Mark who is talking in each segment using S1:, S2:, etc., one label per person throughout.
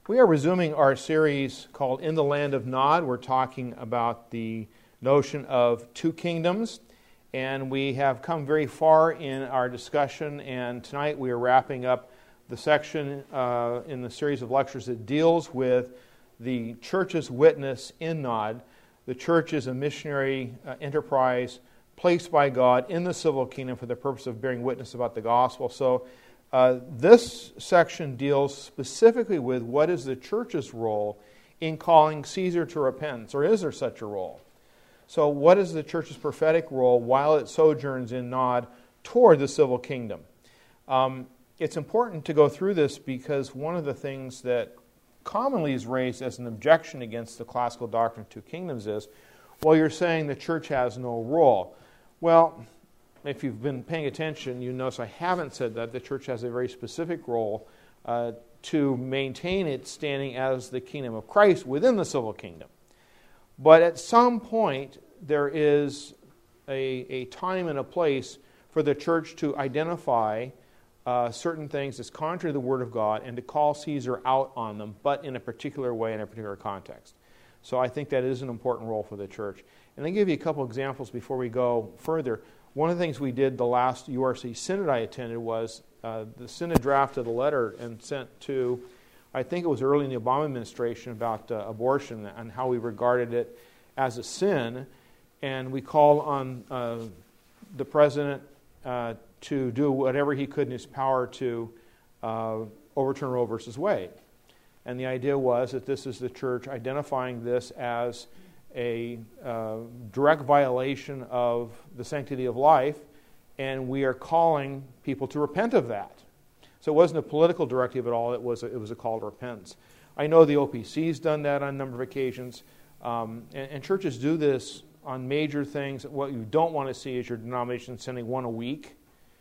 S1: We are resuming our series called In the Land of Nod. We're talking about the notion of two kingdoms, and we have come very far in our discussion, and tonight we are wrapping up the section in the series of lectures that deals with the church's witness in Nod. The church is a missionary enterprise placed by God in the civil kingdom for the purpose of bearing witness about the gospel. So this section deals specifically with what is the church's role in calling Caesar to repentance, or is there such a role? So what is the church's prophetic role while it sojourns in Nod toward the civil kingdom? It's important to go through this because one of the things that commonly is raised as an objection against the classical doctrine of two kingdoms is, well, you're saying the church has no role. Well, if you've been paying attention, you notice I haven't said that. The church has a very specific role to maintain its standing as the kingdom of Christ within the civil kingdom. But at some point, there is a time and a place for the church to identify certain things as contrary to the Word of God and to call Caesar out on them, but in a particular way, in a particular context. So I think that is an important role for the church. And I'll give you a couple examples before we go further. One of the things we did the last URC Synod I attended was the Synod drafted a letter and sent to, I think it was early in the Obama administration, about abortion and how we regarded it as a sin. And we called on the president to do whatever he could in his power to overturn Roe versus Wade. And the idea was that this is the church identifying this as a direct violation of the sanctity of life, and we are calling people to repent of that. So it wasn't a political directive at all, it was a call to repentance. I know the OPC's done that on a number of occasions, and churches do this on major things. What you don't want to see is your denomination sending one a week,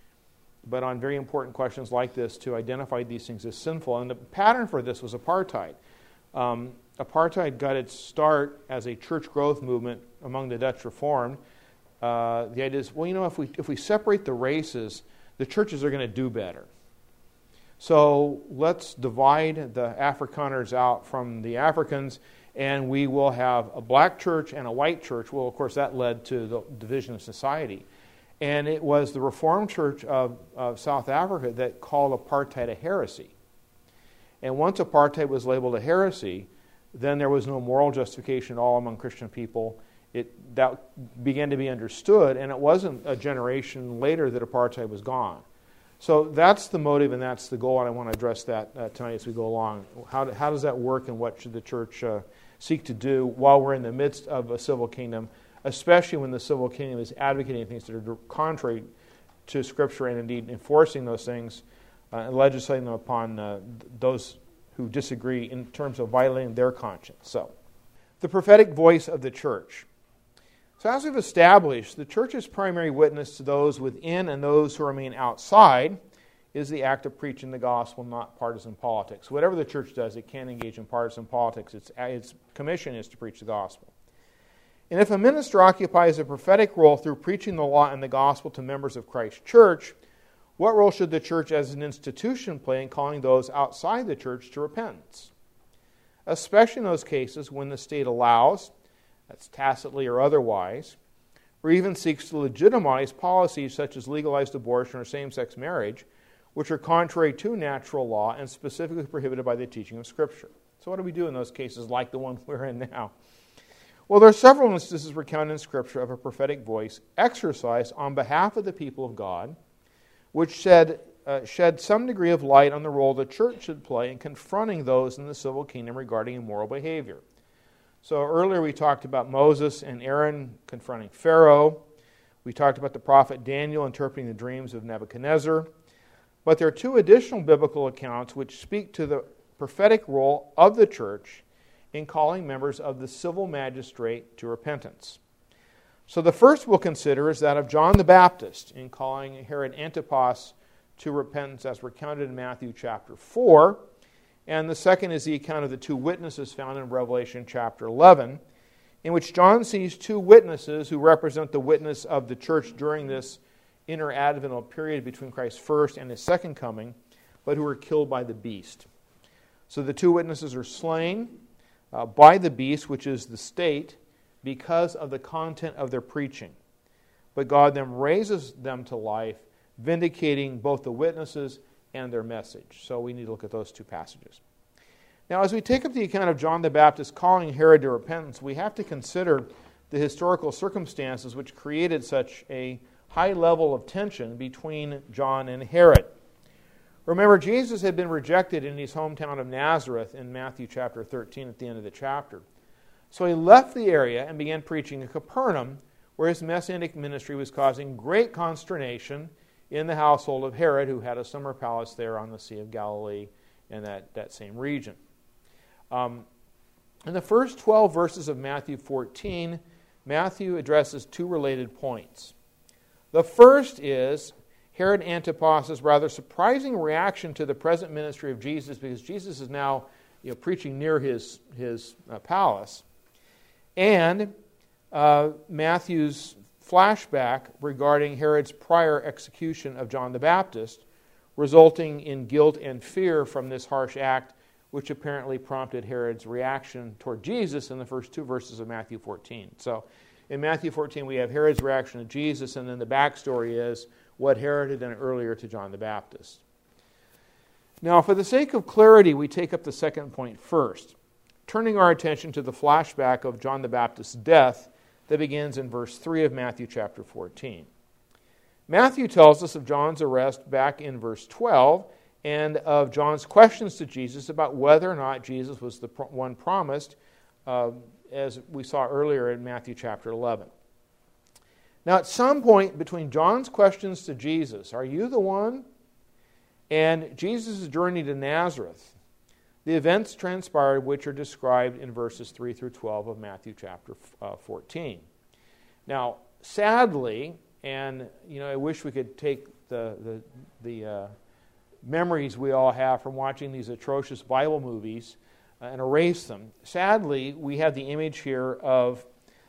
S1: but on very important questions like this, to identify these things as sinful. And the pattern for this was apartheid. Apartheid got its start as a church growth movement among the Dutch Reformed. The idea is, well, you know, if we separate the races, the churches are going to do better. So let's divide the Afrikaners out from the Africans, and we will have a black church and a white church. Well, of course, that led to the division of society. And it was the Reformed Church of South Africa that called apartheid a heresy. And once apartheid was labeled a heresy, then there was no moral justification at all among Christian people. That began to be understood, and it wasn't a generation later that apartheid was gone. So that's the motive and that's the goal, and I want to address that tonight as we go along. How does that work, and what should the church seek to do while we're in the midst of a civil kingdom, especially when the civil kingdom is advocating things that are contrary to Scripture and indeed enforcing those things and legislating them upon those who disagree in terms of violating their conscience. So, the prophetic voice of the church. So as we've established, the church's primary witness to those within and those who remain outside is the act of preaching the gospel, not partisan politics. Whatever the church does, it can't engage in partisan politics. Its commission is to preach the gospel. And if a minister occupies a prophetic role through preaching the law and the gospel to members of Christ's church, what role should the church as an institution play in calling those outside the church to repentance? Especially in those cases when the state allows, that's tacitly or otherwise, or even seeks to legitimize policies such as legalized abortion or same-sex marriage, which are contrary to natural law and specifically prohibited by the teaching of Scripture. So what do we do in those cases like the one we're in now? Well, there are several instances recounted in Scripture of a prophetic voice exercised on behalf of the people of God, which shed some degree of light on the role the church should play in confronting those in the civil kingdom regarding immoral behavior. So earlier we talked about Moses and Aaron confronting Pharaoh. We talked about the prophet Daniel interpreting the dreams of Nebuchadnezzar. But there are two additional biblical accounts which speak to the prophetic role of the church in calling members of the civil magistrate to repentance. So the first we'll consider is that of John the Baptist in calling Herod Antipas to repentance as recounted in Matthew chapter 4. And the second is the account of the two witnesses found in Revelation chapter 11, in which John sees two witnesses who represent the witness of the church during this interadvental period between Christ's first and his second coming, but who were killed by the beast. So the two witnesses are slain by the beast, which is the state, because of the content of their preaching. But God then raises them to life, vindicating both the witnesses and their message. So we need to look at those two passages. Now, as we take up the account of John the Baptist calling Herod to repentance, we have to consider the historical circumstances which created such a high level of tension between John and Herod. Remember, Jesus had been rejected in his hometown of Nazareth in Matthew chapter 13 at the end of the chapter. So he left the area and began preaching in Capernaum, where his messianic ministry was causing great consternation in the household of Herod, who had a summer palace there on the Sea of Galilee in that same region. In the first 12 verses of Matthew 14, Matthew addresses two related points. The first is Herod Antipas's rather surprising reaction to the present ministry of Jesus, because Jesus is now preaching near his palace. And Matthew's flashback regarding Herod's prior execution of John the Baptist, resulting in guilt and fear from this harsh act, which apparently prompted Herod's reaction toward Jesus in the first two verses of Matthew 14. So in Matthew 14, we have Herod's reaction to Jesus, and then the backstory is what Herod had done earlier to John the Baptist. Now, for the sake of clarity, we take up the second point first, turning our attention to the flashback of John the Baptist's death that begins in verse 3 of Matthew chapter 14. Matthew tells us of John's arrest back in verse 12, and of John's questions to Jesus about whether or not Jesus was the one promised, as we saw earlier in Matthew chapter 11. Now, at some point between John's questions to Jesus, "Are you the one?" and Jesus' journey to Nazareth, the events transpired which are described in verses 3 through 12 of Matthew chapter 14. Now, sadly, and I wish we could take the memories we all have from watching these atrocious Bible movies and erase them. Sadly, we have the image here of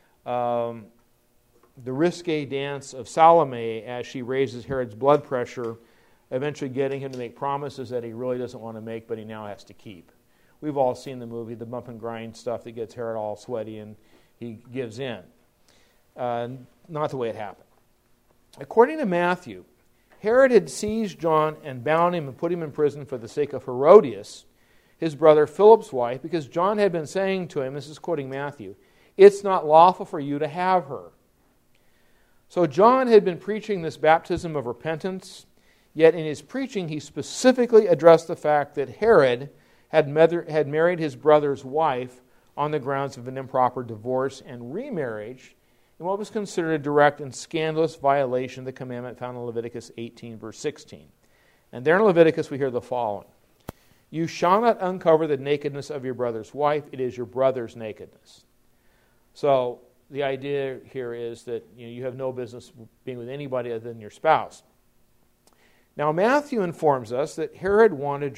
S1: the risque dance of Salome as she raises Herod's blood pressure, eventually getting him to make promises that he really doesn't want to make, but he now has to keep. We've all seen the movie, the bump and grind stuff that gets Herod all sweaty and he gives in. Not the way it happened. According to Matthew, Herod had seized John and bound him and put him in prison for the sake of Herodias, his brother Philip's wife, because John had been saying to him, this is quoting Matthew, "It's not lawful for you to have her." So John had been preaching this baptism of repentance, yet in his preaching he specifically addressed the fact that Herod had married his brother's wife on the grounds of an improper divorce and remarriage in what was considered a direct and scandalous violation of the commandment found in Leviticus 18, verse 16. And there in Leviticus we hear the following: "You shall not uncover the nakedness of your brother's wife, it is your brother's nakedness." So the idea here is that you have no business being with anybody other than your spouse. Now Matthew informs us that Herod wanted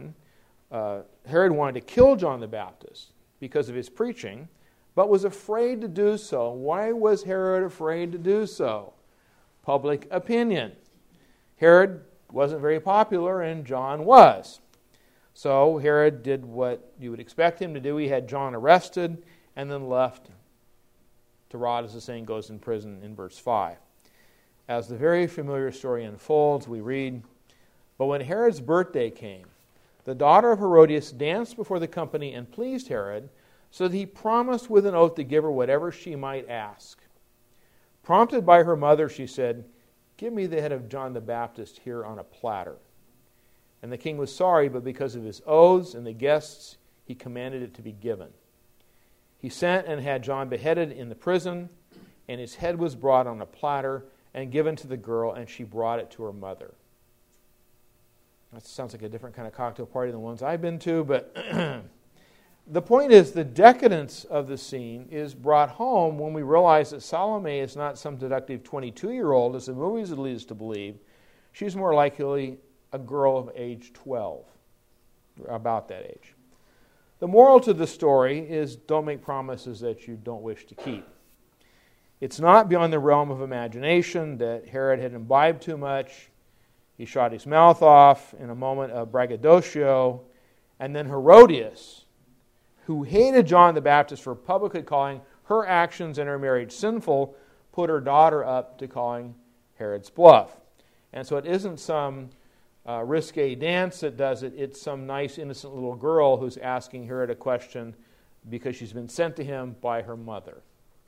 S1: to kill John the Baptist because of his preaching, but was afraid to do so. Why was Herod afraid to do so? Public opinion. Herod wasn't very popular, and John was. So Herod did what you would expect him to do. He had John arrested and then left to rot, as the saying goes, in prison in verse 5. As the very familiar story unfolds, we read, "But when Herod's birthday came, the daughter of Herodias danced before the company and pleased Herod, so that he promised with an oath to give her whatever she might ask. Prompted by her mother, she said, 'Give me the head of John the Baptist here on a platter.' And the king was sorry, but because of his oaths and the guests, he commanded it to be given. He sent and had John beheaded in the prison, and his head was brought on a platter and given to the girl, and she brought it to her mother." That sounds like a different kind of cocktail party than the ones I've been to, but the point is the decadence of the scene is brought home when we realize that Salome is not some seductive 22-year-old, as the movies would lead us to believe. She's more likely a girl of age 12, about that age. The moral to the story is don't make promises that you don't wish to keep. It's not beyond the realm of imagination that Herod had imbibed too much. He shot his mouth off in a moment of braggadocio, And then Herodias, who hated John the Baptist for publicly calling her actions and her marriage sinful, put her daughter up to calling Herod's bluff. And so it isn't some risque dance that does it. It's some nice, innocent little girl who's asking Herod a question because she's been sent to him by her mother.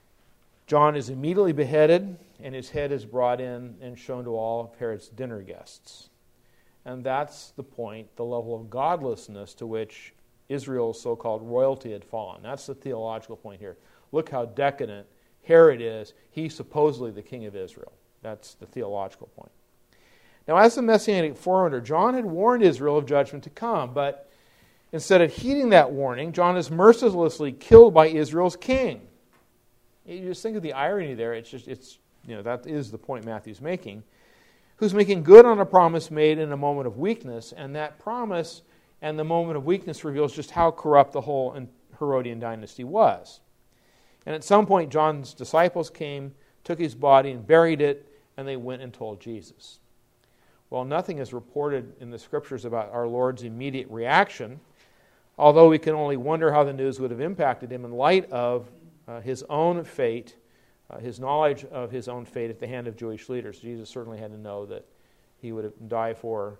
S1: John is immediately beheaded, and his head is brought in and shown to all of Herod's dinner guests. And that's the point, the level of godlessness to which Israel's so-called royalty had fallen. That's the theological point here. Look how decadent Herod is. He's supposedly the king of Israel. That's the theological point. Now, as the Messianic forerunner, John had warned Israel of judgment to come, but instead of heeding that warning, John is mercilessly killed by Israel's king. You just think of the irony there. That is the point Matthew's making. Who's making good on a promise made in a moment of weakness, and that promise and the moment of weakness reveals just how corrupt the whole Herodian dynasty was. And at some point, John's disciples came, took his body and buried it, and they went and told Jesus. Well, nothing is reported in the Scriptures about our Lord's immediate reaction, although we can only wonder how the news would have impacted him in light of his own fate, his knowledge of his own fate at the hand of Jewish leaders. Jesus certainly had to know that he would die for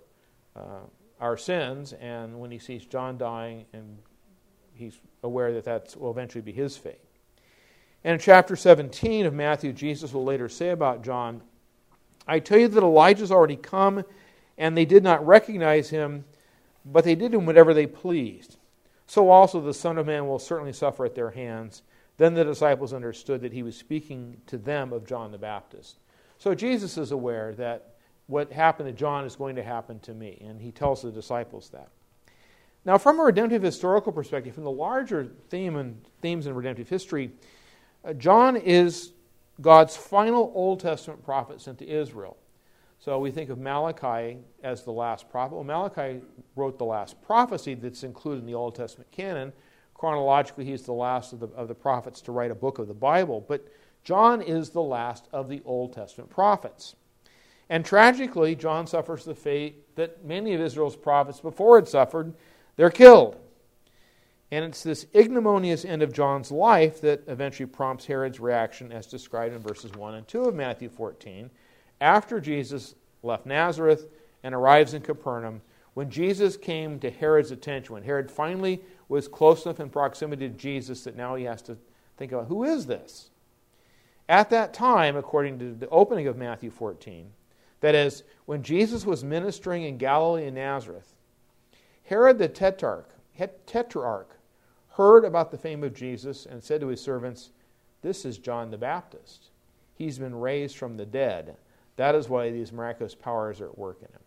S1: our sins, and when he sees John dying, and he's aware that that will eventually be his fate. And in chapter 17 of Matthew, Jesus will later say about John, I tell you that Elijah's already come, and they did not recognize him, but they did him whatever they pleased. So also the Son of Man will certainly suffer at their hands. Then the disciples understood that he was speaking to them of John the Baptist. So Jesus is aware that what happened to John is going to happen to me, and he tells the disciples that. Now, from a redemptive historical perspective, from the larger themes in redemptive history, John is God's final Old Testament prophet sent to Israel. So we think of Malachi as the last prophet. Well, Malachi wrote the last prophecy that's included in the Old Testament canon. Chronologically, he's the last of the prophets to write a book of the Bible. But John is the last of the Old Testament prophets. And tragically, John suffers the fate that many of Israel's prophets before had suffered. They're killed. And it's this ignominious end of John's life that eventually prompts Herod's reaction as described in verses 1 and 2 of Matthew 14. After Jesus left Nazareth and arrives in Capernaum, when Jesus came to Herod's attention, when Herod finally was close enough in proximity to Jesus that now he has to think about, who is this? At that time, according to the opening of Matthew 14, that is, when Jesus was ministering in Galilee and Nazareth, Herod the Tetrarch heard about the fame of Jesus and said to his servants, this is John the Baptist. He's been raised from the dead. That is why these miraculous powers are at work in him.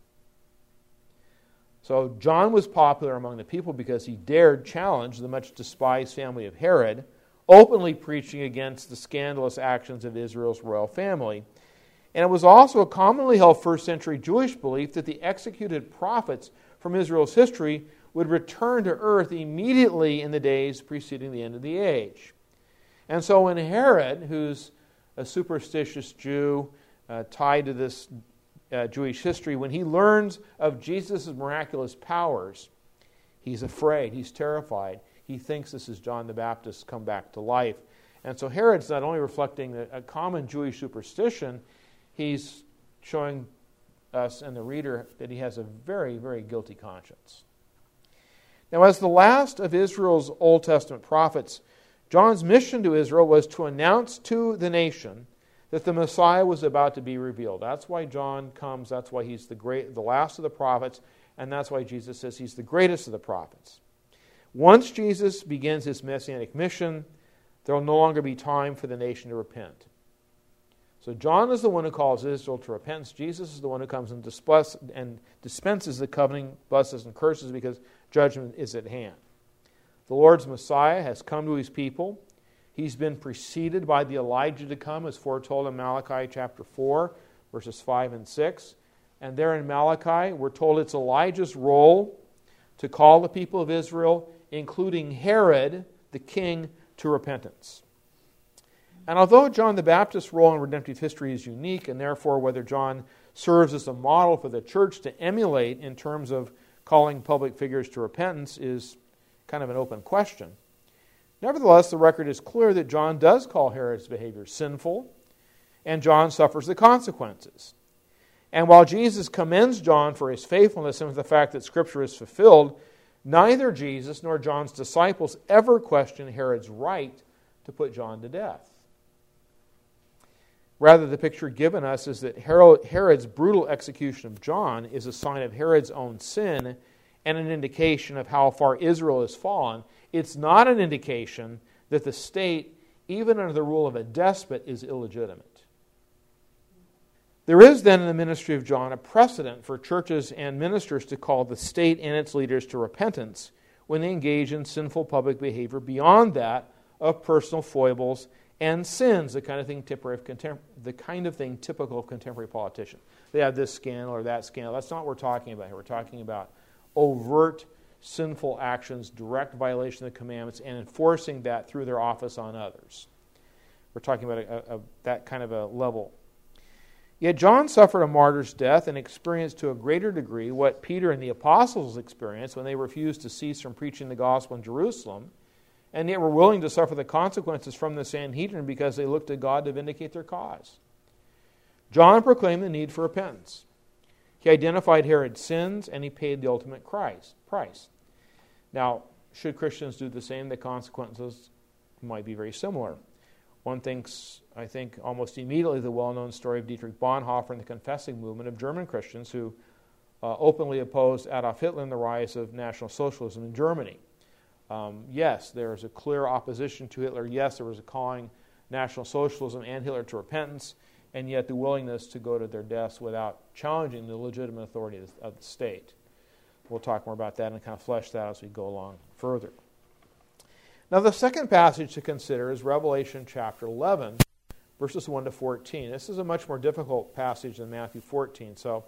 S1: So John was popular among the people because he dared challenge the much despised family of Herod, openly preaching against the scandalous actions of Israel's royal family. And it was also a commonly held first century Jewish belief that the executed prophets from Israel's history would return to earth immediately in the days preceding the end of the age. And so when Herod, who's a superstitious Jew tied to this Jewish history, when he learns of Jesus' miraculous powers, he's afraid, he's terrified. He thinks this is John the Baptist come back to life. And so Herod's not only reflecting a common Jewish superstition, he's showing us and the reader that he has a very, very guilty conscience. Now, as the last of Israel's Old Testament prophets, John's mission to Israel was to announce to the nation that the Messiah was about to be revealed. That's why John comes. That's why he's the last of the prophets, and that's why Jesus says he's the greatest of the prophets. Once Jesus begins his messianic mission, there will no longer be time for the nation to repent. So John is the one who calls Israel to repentance. Jesus is the one who comes and dispenses the covenant blessings and curses because judgment is at hand. The Lord's Messiah has come to his people. He's been preceded by the Elijah to come, as foretold in Malachi chapter 4, verses 5 and 6. And there in Malachi, we're told it's Elijah's role to call the people of Israel, including Herod, the king, to repentance. And although John the Baptist's role in redemptive history is unique, and therefore whether John serves as a model for the church to emulate in terms of calling public figures to repentance is kind of an open question. Nevertheless, the record is clear that John does call Herod's behavior sinful, and John suffers the consequences. And while Jesus commends John for his faithfulness and for the fact that Scripture is fulfilled, neither Jesus nor John's disciples ever questioned Herod's right to put John to death. Rather, the picture given us is that Herod's brutal execution of John is a sign of Herod's own sin and an indication of how far Israel has fallen. It's not an indication that the state, even under the rule of a despot, is illegitimate. There is then in the ministry of John a precedent for churches and ministers to call the state and its leaders to repentance when they engage in sinful public behavior beyond that of personal foibles and sins, the kind of thing typical of contemporary politicians. They have this scandal or that scandal. That's not what we're talking about here. We're talking about overt sinful actions, direct violation of the commandments, and enforcing that through their office on others. We're talking about that kind of a level. Yet John suffered a martyr's death and experienced to a greater degree what Peter and the apostles experienced when they refused to cease from preaching the gospel in Jerusalem, and yet were willing to suffer the consequences from the Sanhedrin because they looked to God to vindicate their cause. John proclaimed the need for repentance. He identified Herod's sins, and he paid the ultimate price. Now, should Christians do the same, the consequences might be very similar. One thinks, I think, almost immediately the well-known story of Dietrich Bonhoeffer and the confessing movement of German Christians who openly opposed Adolf Hitler and the rise of National Socialism in Germany. Yes, there was a clear opposition to Hitler. Yes, there was a calling National Socialism and Hitler to repentance, and yet the willingness to go to their deaths without challenging the legitimate authority of the state. We'll talk more about that and kind of flesh that as we go along further. Now, the second passage to consider is Revelation chapter 11, verses 1 to 14. This is a much more difficult passage than Matthew 14, so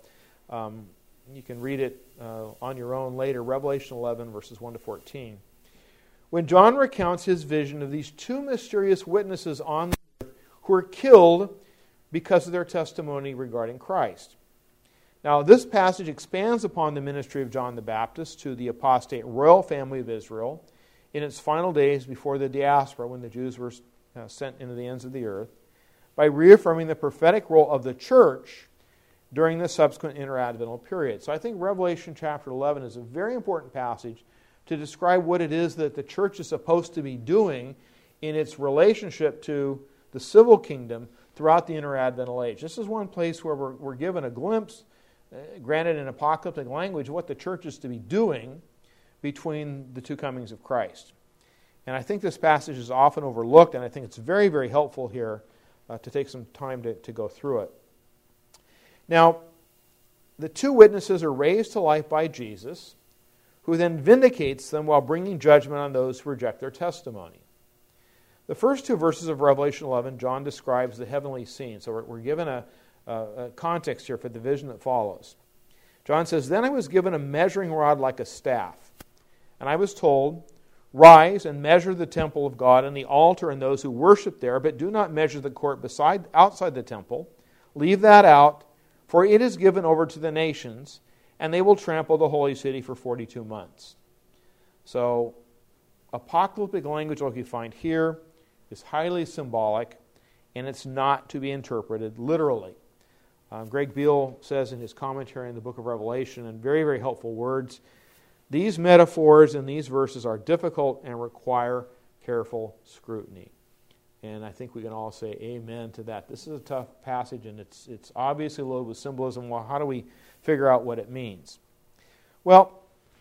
S1: you can read it on your own later. Revelation 11, verses 1 to 14. When John recounts his vision of these two mysterious witnesses on the earth who were killed because of their testimony regarding Christ. Now, this passage expands upon the ministry of John the Baptist to the apostate royal family of Israel in its final days before the diaspora, when the Jews were sent into the ends of the earth, by reaffirming the prophetic role of the church during the subsequent interadvental period. So I think Revelation chapter 11 is a very important passage to describe what it is that the church is supposed to be doing in its relationship to the civil kingdom throughout the interadvental age. This is one place where we're given a glimpse, granted in apocalyptic language, of what the church is to be doing between the two comings of Christ. And I think this passage is often overlooked, and I think it's very, very helpful here to take some time to go through it. Now, the two witnesses are raised to life by Jesus, who then vindicates them while bringing judgment on those who reject their testimony. The first two verses of Revelation 11, John describes the heavenly scene. So we're given a context here for the vision that follows. John says, "Then I was given a measuring rod like a staff, and I was told, 'Rise and measure the temple of God and the altar and those who worship there, but do not measure the court outside the temple. Leave that out, for it is given over to the nations, and they will trample the holy city for 42 months.'" So, apocalyptic language like you find here is highly symbolic, and it's not to be interpreted literally. Greg Beale says in his commentary in the book of Revelation, in very, very helpful words, "These metaphors in these verses are difficult and require careful scrutiny." And I think we can all say amen to that. This is a tough passage, and it's obviously loaded with symbolism. Well, how do we figure out what it means? Well,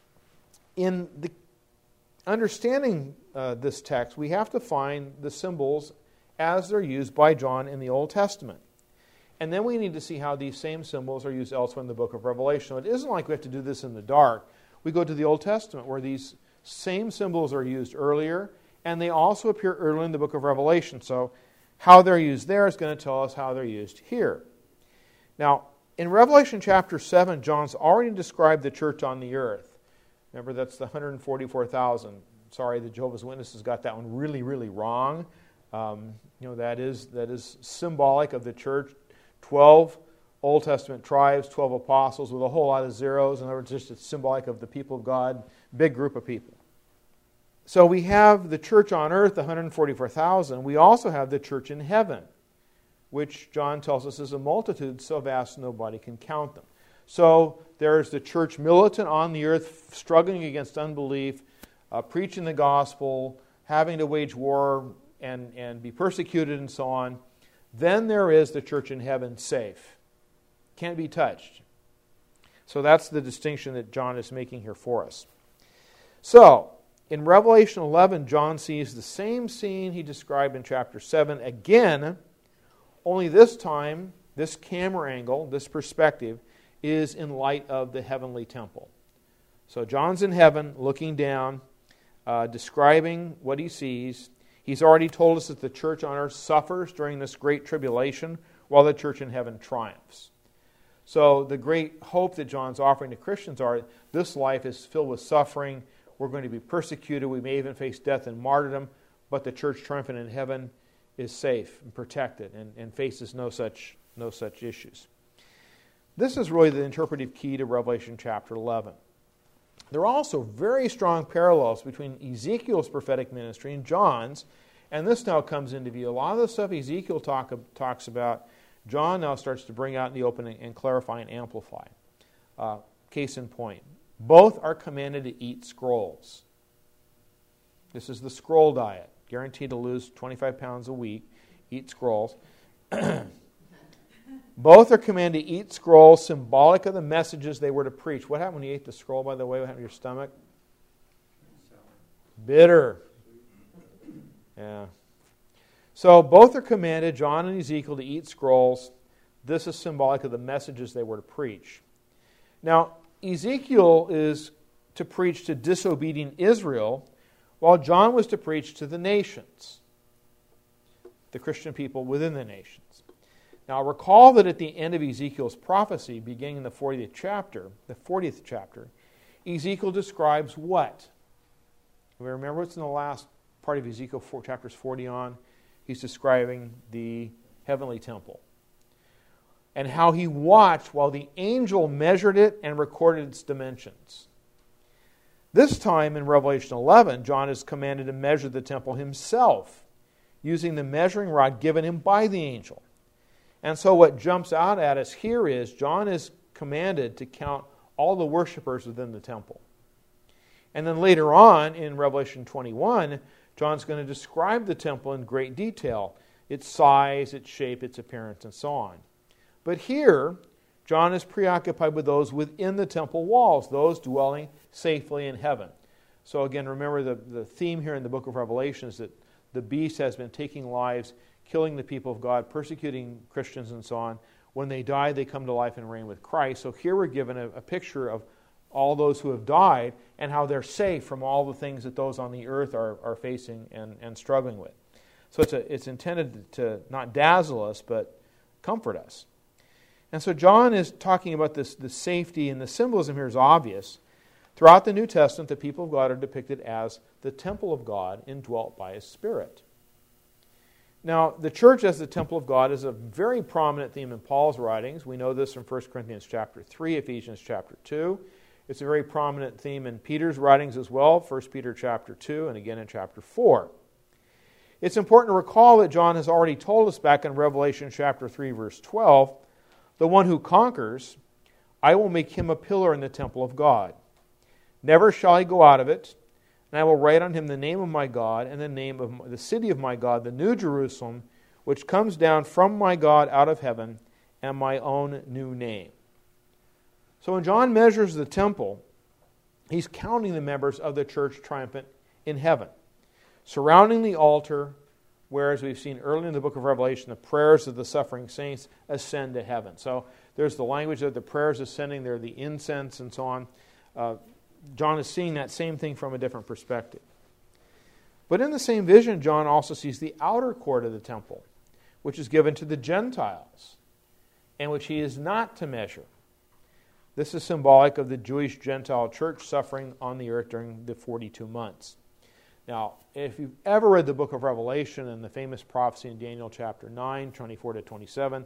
S1: in the understanding this text, we have to find the symbols as they're used by John in the Old Testament. And then we need to see how these same symbols are used elsewhere in the book of Revelation. So it isn't like we have to do this in the dark. We go to the Old Testament where these same symbols are used earlier, and they also appear early in the book of Revelation. So how they're used there is going to tell us how they're used here. Now, in Revelation chapter 7, John's already described the church on the earth. Remember, that's the 144,000. Sorry, the Jehovah's Witnesses got that one really, really wrong. That is symbolic of the church. 12 Old Testament tribes, 12 apostles with a whole lot of zeros. In other words, just it's symbolic of the people of God, big group of people. So we have the church on earth, the 144,000. We also have the church in heaven, which John tells us is a multitude so vast nobody can count them. So there's the church militant on the earth, struggling against unbelief, preaching the gospel, having to wage war and be persecuted and so on. Then there is the church in heaven, safe. Can't be touched. So that's the distinction that John is making here for us. So, in Revelation 11, John sees the same scene he described in chapter 7 again, only this time, this camera angle, this perspective, is in light of the heavenly temple. So John's in heaven, looking down, describing what he sees. He's already told us that the church on earth suffers during this great tribulation, while the church in heaven triumphs. So the great hope that John's offering to Christians are, this life is filled with suffering. We're going to be persecuted. We may even face death and martyrdom, but the church triumphant in heaven is safe and protected and faces no such issues. This is really the interpretive key to Revelation chapter 11. There are also very strong parallels between Ezekiel's prophetic ministry and John's, and this now comes into view. A lot of the stuff Ezekiel talks about, John now starts to bring out in the open and clarify and amplify. Case in point, both are commanded to eat scrolls. This is the scroll diet. Guaranteed to lose 25 pounds a week. Eat scrolls. Both are commanded to eat scrolls, symbolic of the messages they were to preach. What happened when you ate the scroll, by the way? What happened to your stomach? Bitter. Yeah. So both are commanded, John and Ezekiel, to eat scrolls. This is symbolic of the messages they were to preach. Now, Ezekiel is to preach to disobedient Israel, while John was to preach to the nations, the Christian people within the nations. Now, recall that at the end of Ezekiel's prophecy, beginning in the 40th chapter, Ezekiel describes what? We remember what's in the last part of Ezekiel 4, chapters 40 on? He's describing the heavenly temple and how he watched while the angel measured it and recorded its dimensions. This time in Revelation 11, John is commanded to measure the temple himself using the measuring rod given him by the angel. And so what jumps out at us here is John is commanded to count all the worshipers within the temple. And then later on in Revelation 21, John's going to describe the temple in great detail, its size, its shape, its appearance, and so on. But here, John is preoccupied with those within the temple walls, those dwelling safely in heaven. So again, remember the theme here in the book of Revelation is that the beast has been taking lives, killing the people of God, persecuting Christians and so on. When they die, they come to life and reign with Christ. So here we're given a picture of all those who have died and how they're safe from all the things that those on the earth are facing and struggling with. So it's intended to not dazzle us, but comfort us. And so John is talking about the safety, and the symbolism here is obvious. Throughout the New Testament, the people of God are depicted as the temple of God indwelt by His Spirit. Now, the church as the temple of God is a very prominent theme in Paul's writings. We know this from 1 Corinthians chapter 3, Ephesians chapter 2. It's a very prominent theme in Peter's writings as well, 1 Peter chapter 2 and again in chapter 4. It's important to recall that John has already told us back in Revelation chapter 3, verse 12, the one who conquers, I will make him a pillar in the temple of God. Never shall he go out of it, and I will write on him the name of my God and the name of the city of my God, the new Jerusalem, which comes down from my God out of heaven, and my own new name. So when John measures the temple, he's counting the members of the church triumphant in heaven, surrounding the altar, where, as we've seen earlier in the book of Revelation, the prayers of the suffering saints ascend to heaven. So there's the language of the prayers ascending, there the incense and so on. John is seeing that same thing from a different perspective. But in the same vision, John also sees the outer court of the temple, which is given to the Gentiles, and which he is not to measure. This is symbolic of the Jewish Gentile church suffering on the earth during the 42 months. Now, if you've ever read the book of Revelation and the famous prophecy in Daniel chapter 9, 24 to 27,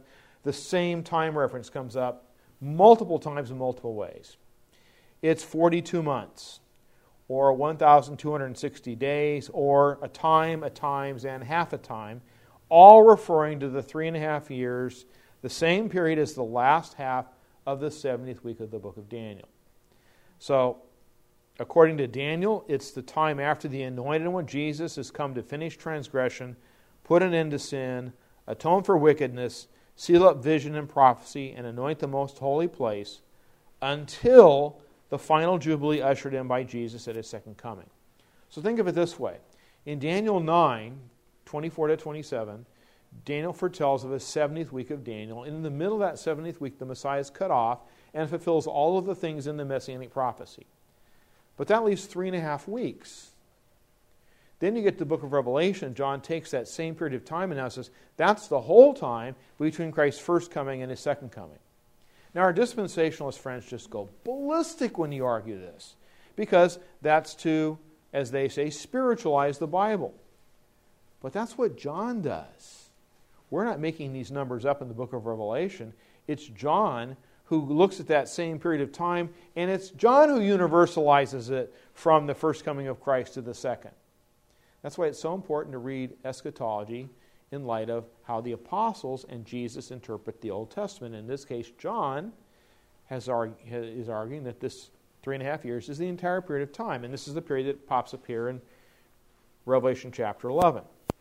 S1: the same time reference comes up multiple times in multiple ways. It's 42 months, or 1,260 days, or a time, a times, and half a time, all referring to the 3.5 years, the same period as the last half of the 70th week of the book of Daniel. So, according to Daniel, it's the time after the Anointed One, Jesus, has come to finish transgression, put an end to sin, atone for wickedness, seal up vision and prophecy, and anoint the most holy place, until the final Jubilee ushered in by Jesus at His second coming. So think of it this way. In Daniel 9, 24 to 27, Daniel foretells of a 70th week of Daniel. And in the middle of that 70th week, the Messiah is cut off and fulfills all of the things in the Messianic prophecy. But that leaves 3.5 weeks. Then you get to the book of Revelation. John takes that same period of time and now says, that's the whole time between Christ's first coming and His second coming. Now, our dispensationalist friends just go ballistic when you argue this, because that's to, as they say, spiritualize the Bible. But that's what John does. We're not making these numbers up in the book of Revelation. It's John who looks at that same period of time, and it's John who universalizes it from the first coming of Christ to the second. That's why it's so important to read eschatology in light of how the apostles and Jesus interpret the Old Testament. In this case, John is arguing that this 3.5 years is the entire period of time, and this is the period that pops up here in Revelation chapter 11.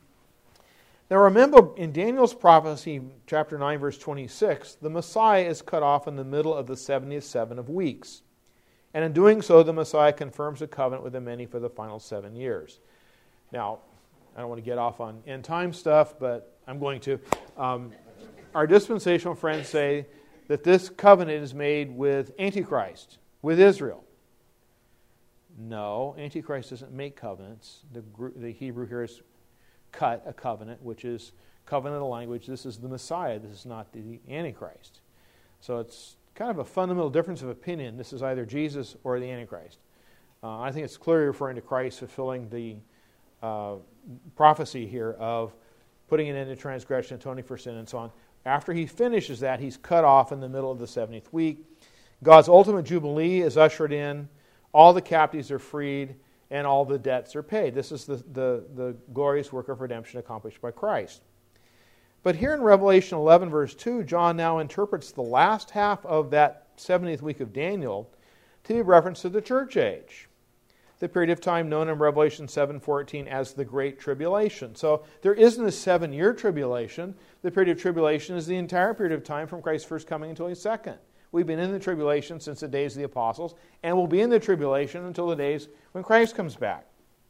S1: Now remember, in Daniel's prophecy, chapter 9, verse 26, the Messiah is cut off in the middle of the 70th seven of weeks. And in doing so, the Messiah confirms a covenant with the many for the final 7 years. Now, I don't want to get off on end time stuff, but I'm going to. Our dispensational friends say that this covenant is made with Antichrist, with Israel. No, Antichrist doesn't make covenants. The Hebrew here is cut a covenant, which is covenantal language. This is the Messiah. This is not the Antichrist. So it's kind of a fundamental difference of opinion. This is either Jesus or the Antichrist. I think it's clearly referring to Christ fulfilling the prophecy here of putting an end to transgression, atoning for sin, and so on. After He finishes that, He's cut off in the middle of the 70th week. God's ultimate Jubilee is ushered in. All the captives are freed, and all the debts are paid. This is the glorious work of redemption accomplished by Christ. But here in Revelation 11, verse 2, John now interprets the last half of that 70th week of Daniel to be reference to the church age, the period of time known in Revelation 7:14 as the Great Tribulation. So there isn't a 7-year tribulation. The period of tribulation is the entire period of time from Christ's first coming until His second. We've been in the tribulation since the days of the apostles, and we'll be in the tribulation until the days when Christ comes back.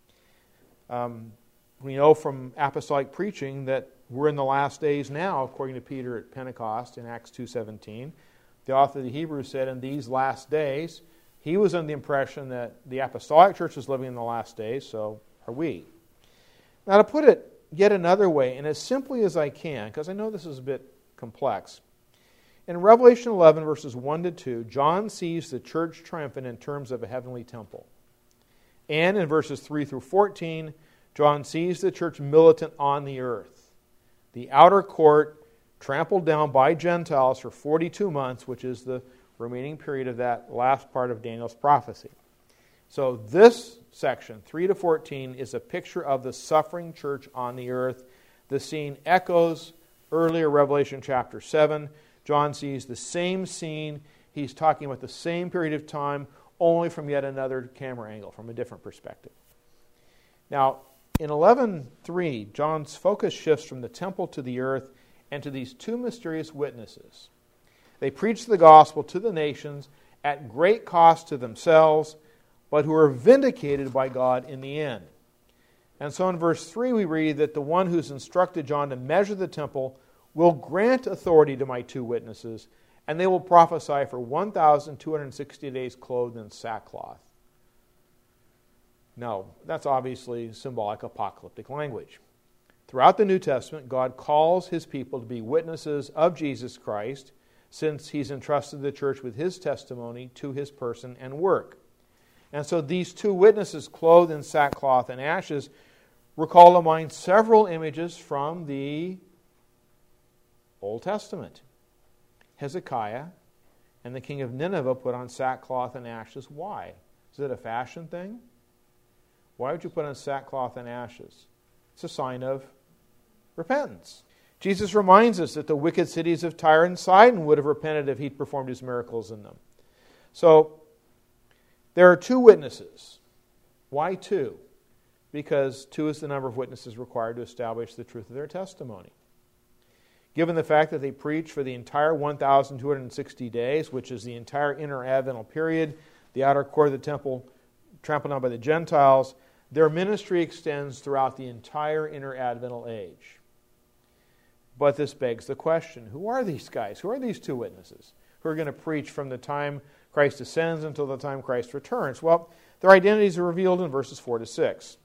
S1: We know from apostolic preaching that we're in the last days now, according to Peter at Pentecost in Acts 2:17. The author of the Hebrews said, in these last days, he was under the impression that the apostolic church was living in the last days, so are we. Now, to put it yet another way, and as simply as I can, because I know this is a bit complex, in Revelation 11, verses 1 to 2, John sees the church triumphant in terms of a heavenly temple. And in verses 3 through 14, John sees the church militant on the earth. The outer court trampled down by Gentiles for 42 months, which is the remaining period of that last part of Daniel's prophecy. So this section, 3 to 14, is a picture of the suffering church on the earth. The scene echoes earlier Revelation chapter 7. John sees the same scene. He's talking about the same period of time, only from yet another camera angle, from a different perspective. Now, in 11:3, John's focus shifts from the temple to the earth and to these two mysterious witnesses. They preach the gospel to the nations at great cost to themselves, but who are vindicated by God in the end. And so in verse 3 we read that the one who's instructed John to measure the temple will grant authority to my two witnesses, and they will prophesy for 1,260 days clothed in sackcloth. Now, that's obviously symbolic apocalyptic language. Throughout the New Testament, God calls His people to be witnesses of Jesus Christ, since He's entrusted the church with His testimony to His person and work. And so these two witnesses, clothed in sackcloth and ashes, recall to mind several images from the Old Testament. Hezekiah and the king of Nineveh put on sackcloth and ashes. Why? Is it a fashion thing? Why would you put on sackcloth and ashes? It's a sign of repentance. Jesus reminds us that the wicked cities of Tyre and Sidon would have repented if he'd performed his miracles in them. So, there are 2 witnesses. Why 2? Because 2 is the number of witnesses required to establish the truth of their testimony. Given the fact that they preached for the entire 1,260 days, which is the entire interadvental period, the outer court of the temple trampled on by the Gentiles, their ministry extends throughout the entire interadvental age. But this begs the question, who are these guys? Who are these 2 witnesses who are going to preach from the time Christ ascends until the time Christ returns? Well, their identities are revealed in verses 4 to 6.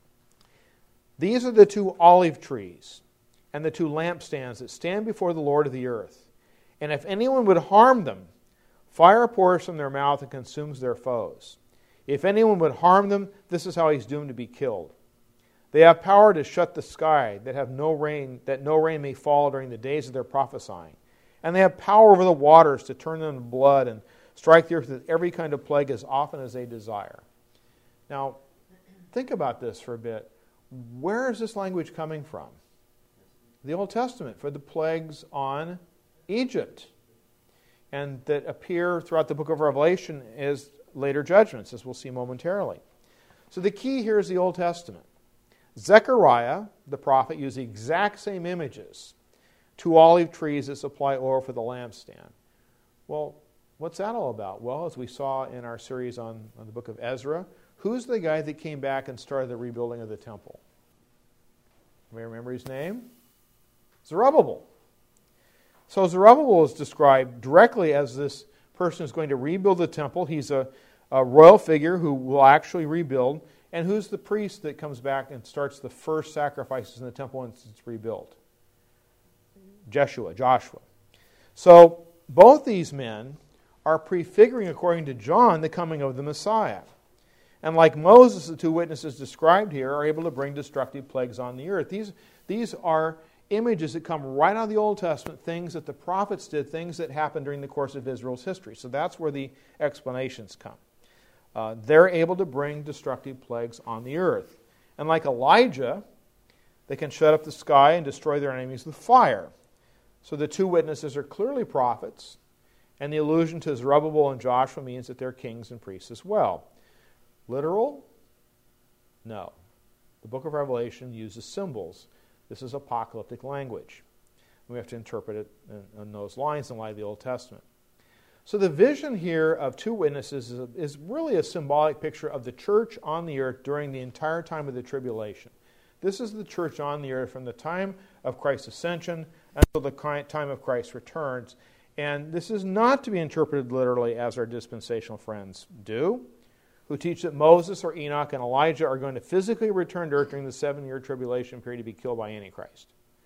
S1: These are the 2 olive trees and the 2 lampstands that stand before the Lord of the earth. And if anyone would harm them, fire pours from their mouth and consumes their foes. If anyone would harm them, this is how he's doomed to be killed. They have power to shut the sky, that no rain may fall during the days of their prophesying. And they have power over the waters to turn them to blood and strike the earth with every kind of plague as often as they desire. Now, think about this for a bit. Where is this language coming from? The Old Testament, for the plagues on Egypt, and that appear throughout the book of Revelation as later judgments, as we'll see momentarily. So the key here is the Old Testament. Zechariah, the prophet, used the exact same images. 2 olive trees that supply oil for the lampstand. Well, what's that all about? Well, as we saw in our series on the book of Ezra, who's the guy that came back and started the rebuilding of the temple? Anybody remember his name? Zerubbabel. So Zerubbabel is described directly as this person who's going to rebuild the temple. He's a royal figure who will actually rebuild. And who's the priest that comes back and starts the first sacrifices in the temple once it's rebuilt? Joshua. So both these men are prefiguring, according to John, the coming of the Messiah. And like Moses, the 2 witnesses described here are able to bring destructive plagues on the earth. These are images that come right out of the Old Testament, things that the prophets did, things that happened during the course of Israel's history. So that's where the explanations come. They're able to bring destructive plagues on the earth. And like Elijah, they can shut up the sky and destroy their enemies with fire. So the 2 witnesses are clearly prophets, and the allusion to Zerubbabel and Joshua means that they're kings and priests as well. Literal? No. The book of Revelation uses symbols. This is apocalyptic language. We have to interpret it in those lines in light of the Old Testament. So the vision here of 2 witnesses is really a symbolic picture of the church on the earth during the entire time of the tribulation. This is the church on the earth from the time of Christ's ascension until the time of Christ's returns. And this is not to be interpreted literally as our dispensational friends do, who teach that Moses or Enoch and Elijah are going to physically return to earth during the 7-year tribulation period to be killed by Antichrist.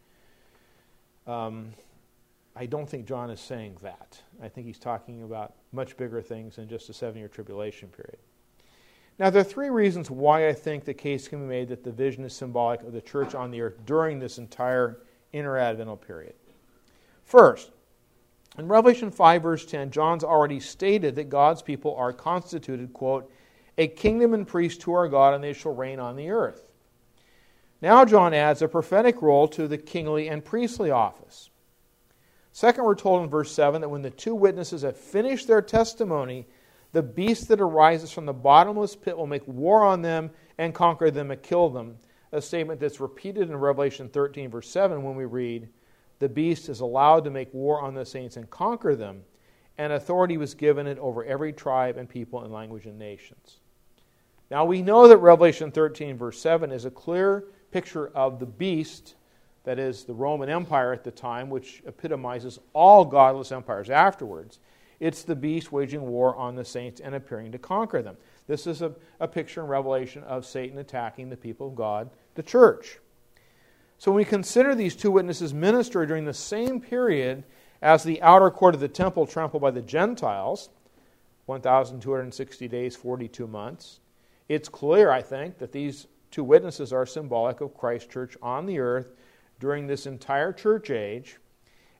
S1: I don't think John is saying that. I think he's talking about much bigger things than just a 7-year tribulation period. Now, there are 3 reasons why I think the case can be made that the vision is symbolic of the church on the earth during this entire interadvental period. First, in Revelation 5, verse 10, John's already stated that God's people are constituted, quote, a kingdom and priest to our God, and they shall reign on the earth. Now John adds a prophetic role to the kingly and priestly office. Second, we're told in verse 7 that when the 2 witnesses have finished their testimony, the beast that arises from the bottomless pit will make war on them and conquer them and kill them. A statement that's repeated in Revelation 13, verse 7, when we read, the beast is allowed to make war on the saints and conquer them, and authority was given it over every tribe and people and language and nations. Now we know that Revelation 13, verse 7 is a clear picture of the beast, that is the Roman Empire at the time, which epitomizes all godless empires afterwards. It's the beast waging war on the saints and appearing to conquer them. This is a picture in Revelation of Satan attacking the people of God, the church. So when we consider these 2 witnesses' ministry during the same period as the outer court of the temple trampled by the Gentiles, 1,260 days, 42 months, it's clear, I think, that these 2 witnesses are symbolic of Christ's church on the earth during this entire church age,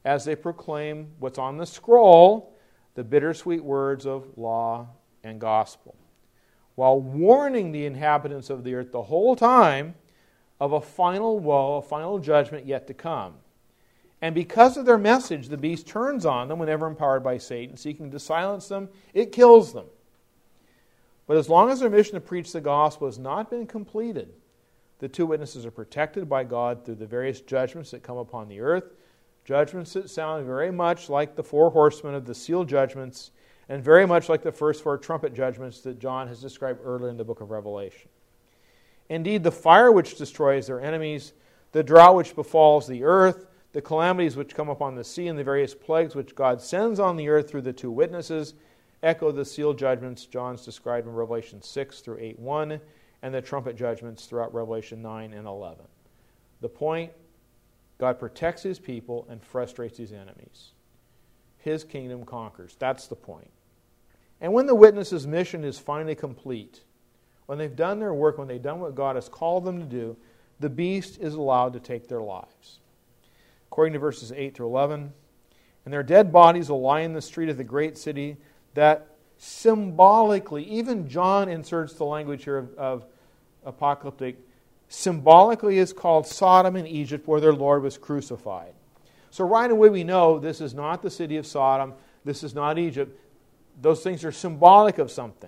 S1: as they proclaim what's on the scroll, the bittersweet words of law and gospel, while warning the inhabitants of the earth the whole time of a final woe, a final judgment yet to come. And because of their message, the beast turns on them whenever empowered by Satan, seeking to silence them. It kills them. But as long as their mission to preach the gospel has not been completed, the two witnesses are protected by God through the various judgments that come upon the earth, judgments that sound very much like the four horsemen of the seal judgments, and very much like the first four trumpet judgments that John has described earlier in the book of Revelation. Indeed, the fire which destroys their enemies, the drought which befalls the earth, the calamities which come upon the sea, and the various plagues which God sends on the earth through the two witnesses echo the seal judgments John's described in Revelation 6 through 8:1 and the trumpet judgments throughout Revelation 9 and 11. The point, God protects His people and frustrates His enemies. His kingdom conquers. That's the point. And when the witnesses' mission is finally complete, when they've done their work, when they've done what God has called them to do, the beast is allowed to take their lives. According to verses 8 through 11, and their dead bodies will lie in the street of the great city that symbolically, even John inserts the language here of apocalyptic, symbolically is called Sodom and Egypt, where their Lord was crucified. So right away we know this is not the city of Sodom, this is not Egypt. Those things are symbolic of something.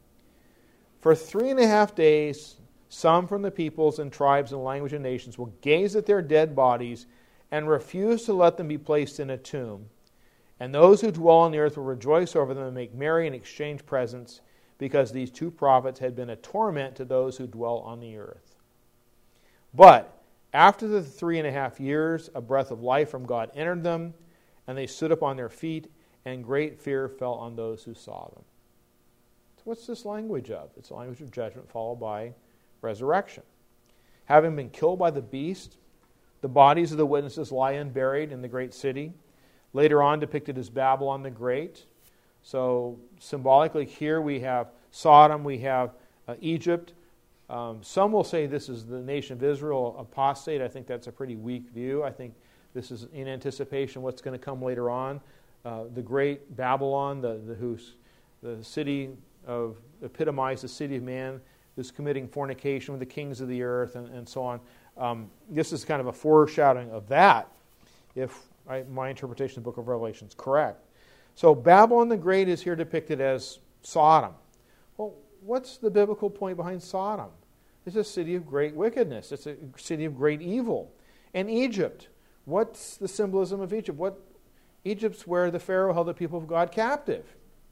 S1: For 3.5 days, some from the peoples and tribes and language and nations will gaze at their dead bodies and refuse to let them be placed in a tomb. And those who dwell on the earth will rejoice over them and make merry and exchange presents, because these two prophets had been a torment to those who dwell on the earth. But after the 3.5 years, a breath of life from God entered them, and they stood up on their feet, and great fear fell on those who saw them. So what's this language of? It's a language of judgment followed by resurrection. Having been killed by the beast, the bodies of the witnesses lie unburied in the great city, later on depicted as Babylon the Great. So symbolically here we have Sodom, we have Egypt. Some will say this is the nation of Israel apostate. I think that's a pretty weak view. I think this is in anticipation of what's going to come later on. The great Babylon, the city of, epitomized the city of man, is committing fornication with the kings of the earth and so on. This is kind of a foreshadowing of that, if my interpretation of the book of Revelation is correct. So Babylon the Great is here depicted as Sodom. Well, what's the biblical point behind Sodom? It's a city of great wickedness. It's a city of great evil. And Egypt, what's the symbolism of Egypt? Egypt's where the Pharaoh held the people of God captive.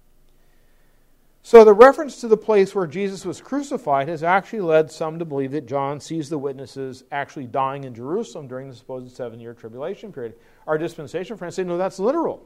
S1: So the reference to the place where Jesus was crucified has actually led some to believe that John sees the witnesses actually dying in Jerusalem during the supposed 7-year tribulation period. Our dispensation friends say, no, that's literal.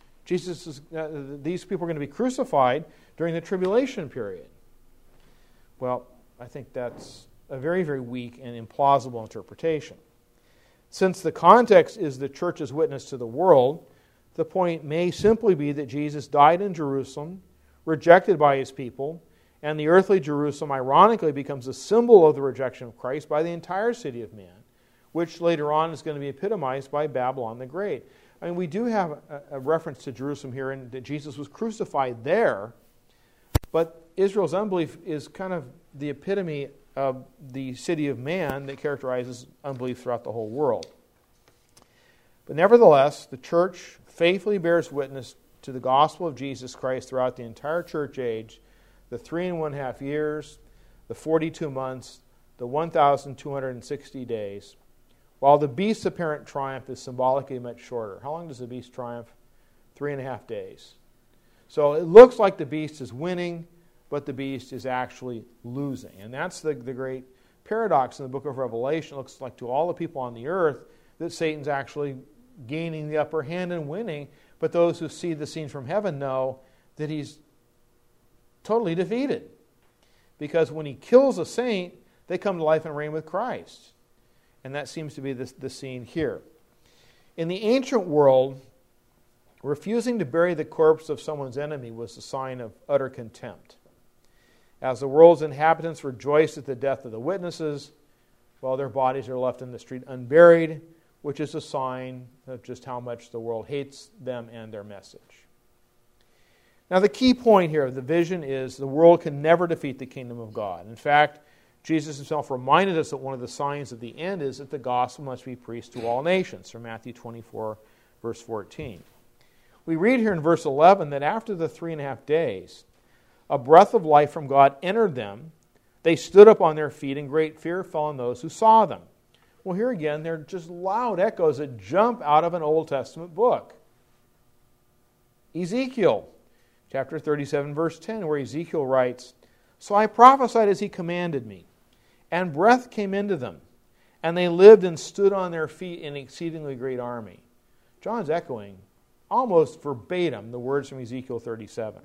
S1: These people are going to be crucified during the tribulation period. Well, I think that's a very, very weak and implausible interpretation. Since the context is the church's witness to the world, the point may simply be that Jesus died in Jerusalem, rejected by His people, and the earthly Jerusalem ironically becomes a symbol of the rejection of Christ by the entire city of man, which later on is going to be epitomized by Babylon the Great. I mean, we do have a reference to Jerusalem here, and that Jesus was crucified there, but Israel's unbelief is kind of the epitome of the city of man that characterizes unbelief throughout the whole world. But nevertheless, the church faithfully bears witness to the gospel of Jesus Christ throughout the entire church age, the 3.5 years, the 42 months, the 1,260 days, while the beast's apparent triumph is symbolically much shorter. How long does the beast triumph? 3.5 days. So it looks like the beast is winning, but the beast is actually losing. And that's the great paradox in the book of Revelation. It looks like to all the people on the earth that Satan's actually gaining the upper hand and winning, but those who see the scene from heaven know that he's totally defeated. Because when he kills a saint, they come to life and reign with Christ. And that seems to be the scene here. In the ancient world, refusing to bury the corpse of someone's enemy was a sign of utter contempt. As the world's inhabitants rejoiced at the death of the witnesses, while their bodies are left in the street unburied, which is a sign of just how much the world hates them and their message. Now, the key point here of the vision is the world can never defeat the kingdom of God. In fact, Jesus himself reminded us that one of the signs of the end is that the gospel must be preached to all nations, from Matthew 24, verse 14. We read here in verse 11 that after the 3.5 days, a breath of life from God entered them. They stood up on their feet, and great fear fell on those who saw them. Well, here again, they're just loud echoes that jump out of an Old Testament book. Ezekiel, chapter 37, verse 10, where Ezekiel writes, "So I prophesied as he commanded me, and breath came into them, and they lived and stood on their feet in exceedingly great army." John's echoing, almost verbatim, the words from Ezekiel 37.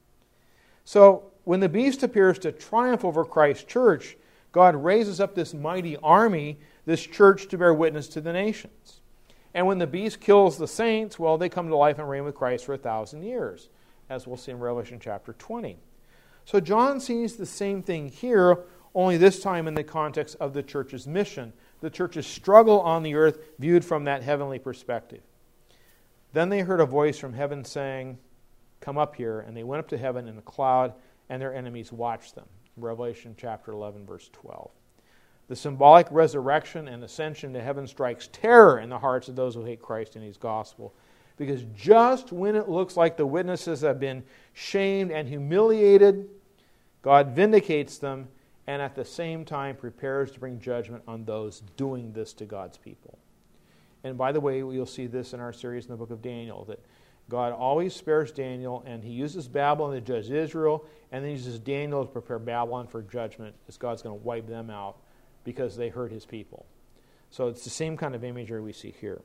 S1: So, when the beast appears to triumph over Christ's church, God raises up this mighty army, this church, to bear witness to the nations. And when the beast kills the saints, well, they come to life and reign with Christ for 1,000 years, as we'll see in Revelation chapter 20. So John sees the same thing here, only this time in the context of the church's mission, the church's struggle on the earth viewed from that heavenly perspective. Then they heard a voice from heaven saying, "Come up here," and they went up to heaven in a cloud, and their enemies watched them. Revelation chapter 11, verse 12. The symbolic resurrection and ascension to heaven strikes terror in the hearts of those who hate Christ and his gospel, because just when it looks like the witnesses have been shamed and humiliated, God vindicates them and at the same time prepares to bring judgment on those doing this to God's people. And by the way, you'll see this in our series in the book of Daniel, that God always spares Daniel, and he uses Babylon to judge Israel, and then he uses Daniel to prepare Babylon for judgment, as God's going to wipe them out because they hurt his people. So it's the same kind of imagery we see here.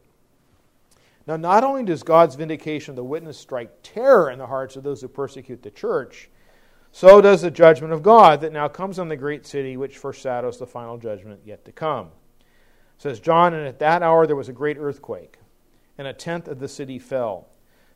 S1: Now, not only does God's vindication of the witness strike terror in the hearts of those who persecute the church, so does the judgment of God that now comes on the great city, which foreshadows the final judgment yet to come. It says John, "And at that hour there was a great earthquake, and 1/10 of the city fell.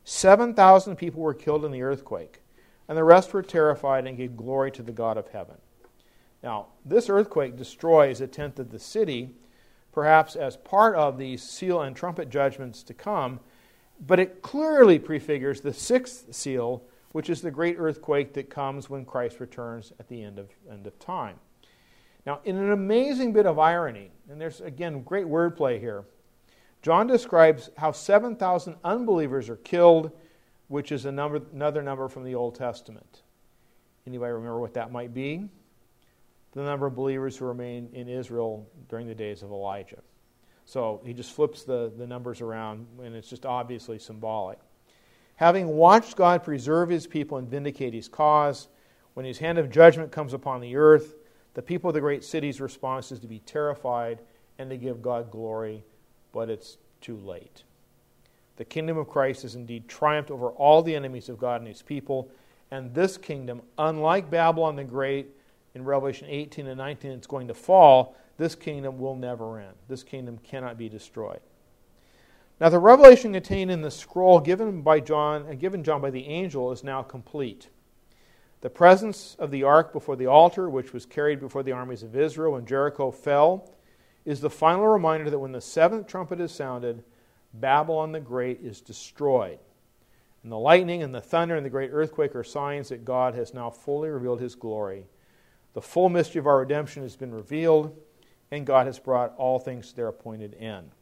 S1: 7,000 people were killed in the earthquake, and the rest were terrified and gave glory to the God of heaven." Now, this earthquake destroys 1/10 of the city, perhaps as part of the seal and trumpet judgments to come, but it clearly prefigures the 6th seal, which is the great earthquake that comes when Christ returns at the end of time. Now, in an amazing bit of irony, and there's, again, great wordplay here, John describes how 7,000 unbelievers are killed, which is another number from the Old Testament. Anybody remember what that might be? The number of believers who remained in Israel during the days of Elijah. So he just flips the numbers around, and it's just obviously symbolic. Having watched God preserve his people and vindicate his cause, when his hand of judgment comes upon the earth, the people of the great city's response is to be terrified and to give God glory, but it's too late. The kingdom of Christ has indeed triumphed over all the enemies of God and his people, and this kingdom, unlike Babylon the Great in Revelation 18 and 19, it's going to fall. This kingdom will never end. This kingdom cannot be destroyed. Now, the revelation contained in the scroll given John by the angel is now complete. The presence of the ark before the altar, which was carried before the armies of Israel when Jericho fell, is the final reminder that when the 7th trumpet is sounded, Babylon the Great is destroyed. And the lightning and the thunder and the great earthquake are signs that God has now fully revealed his glory. The full mystery of our redemption has been revealed, and God has brought all things to their appointed end.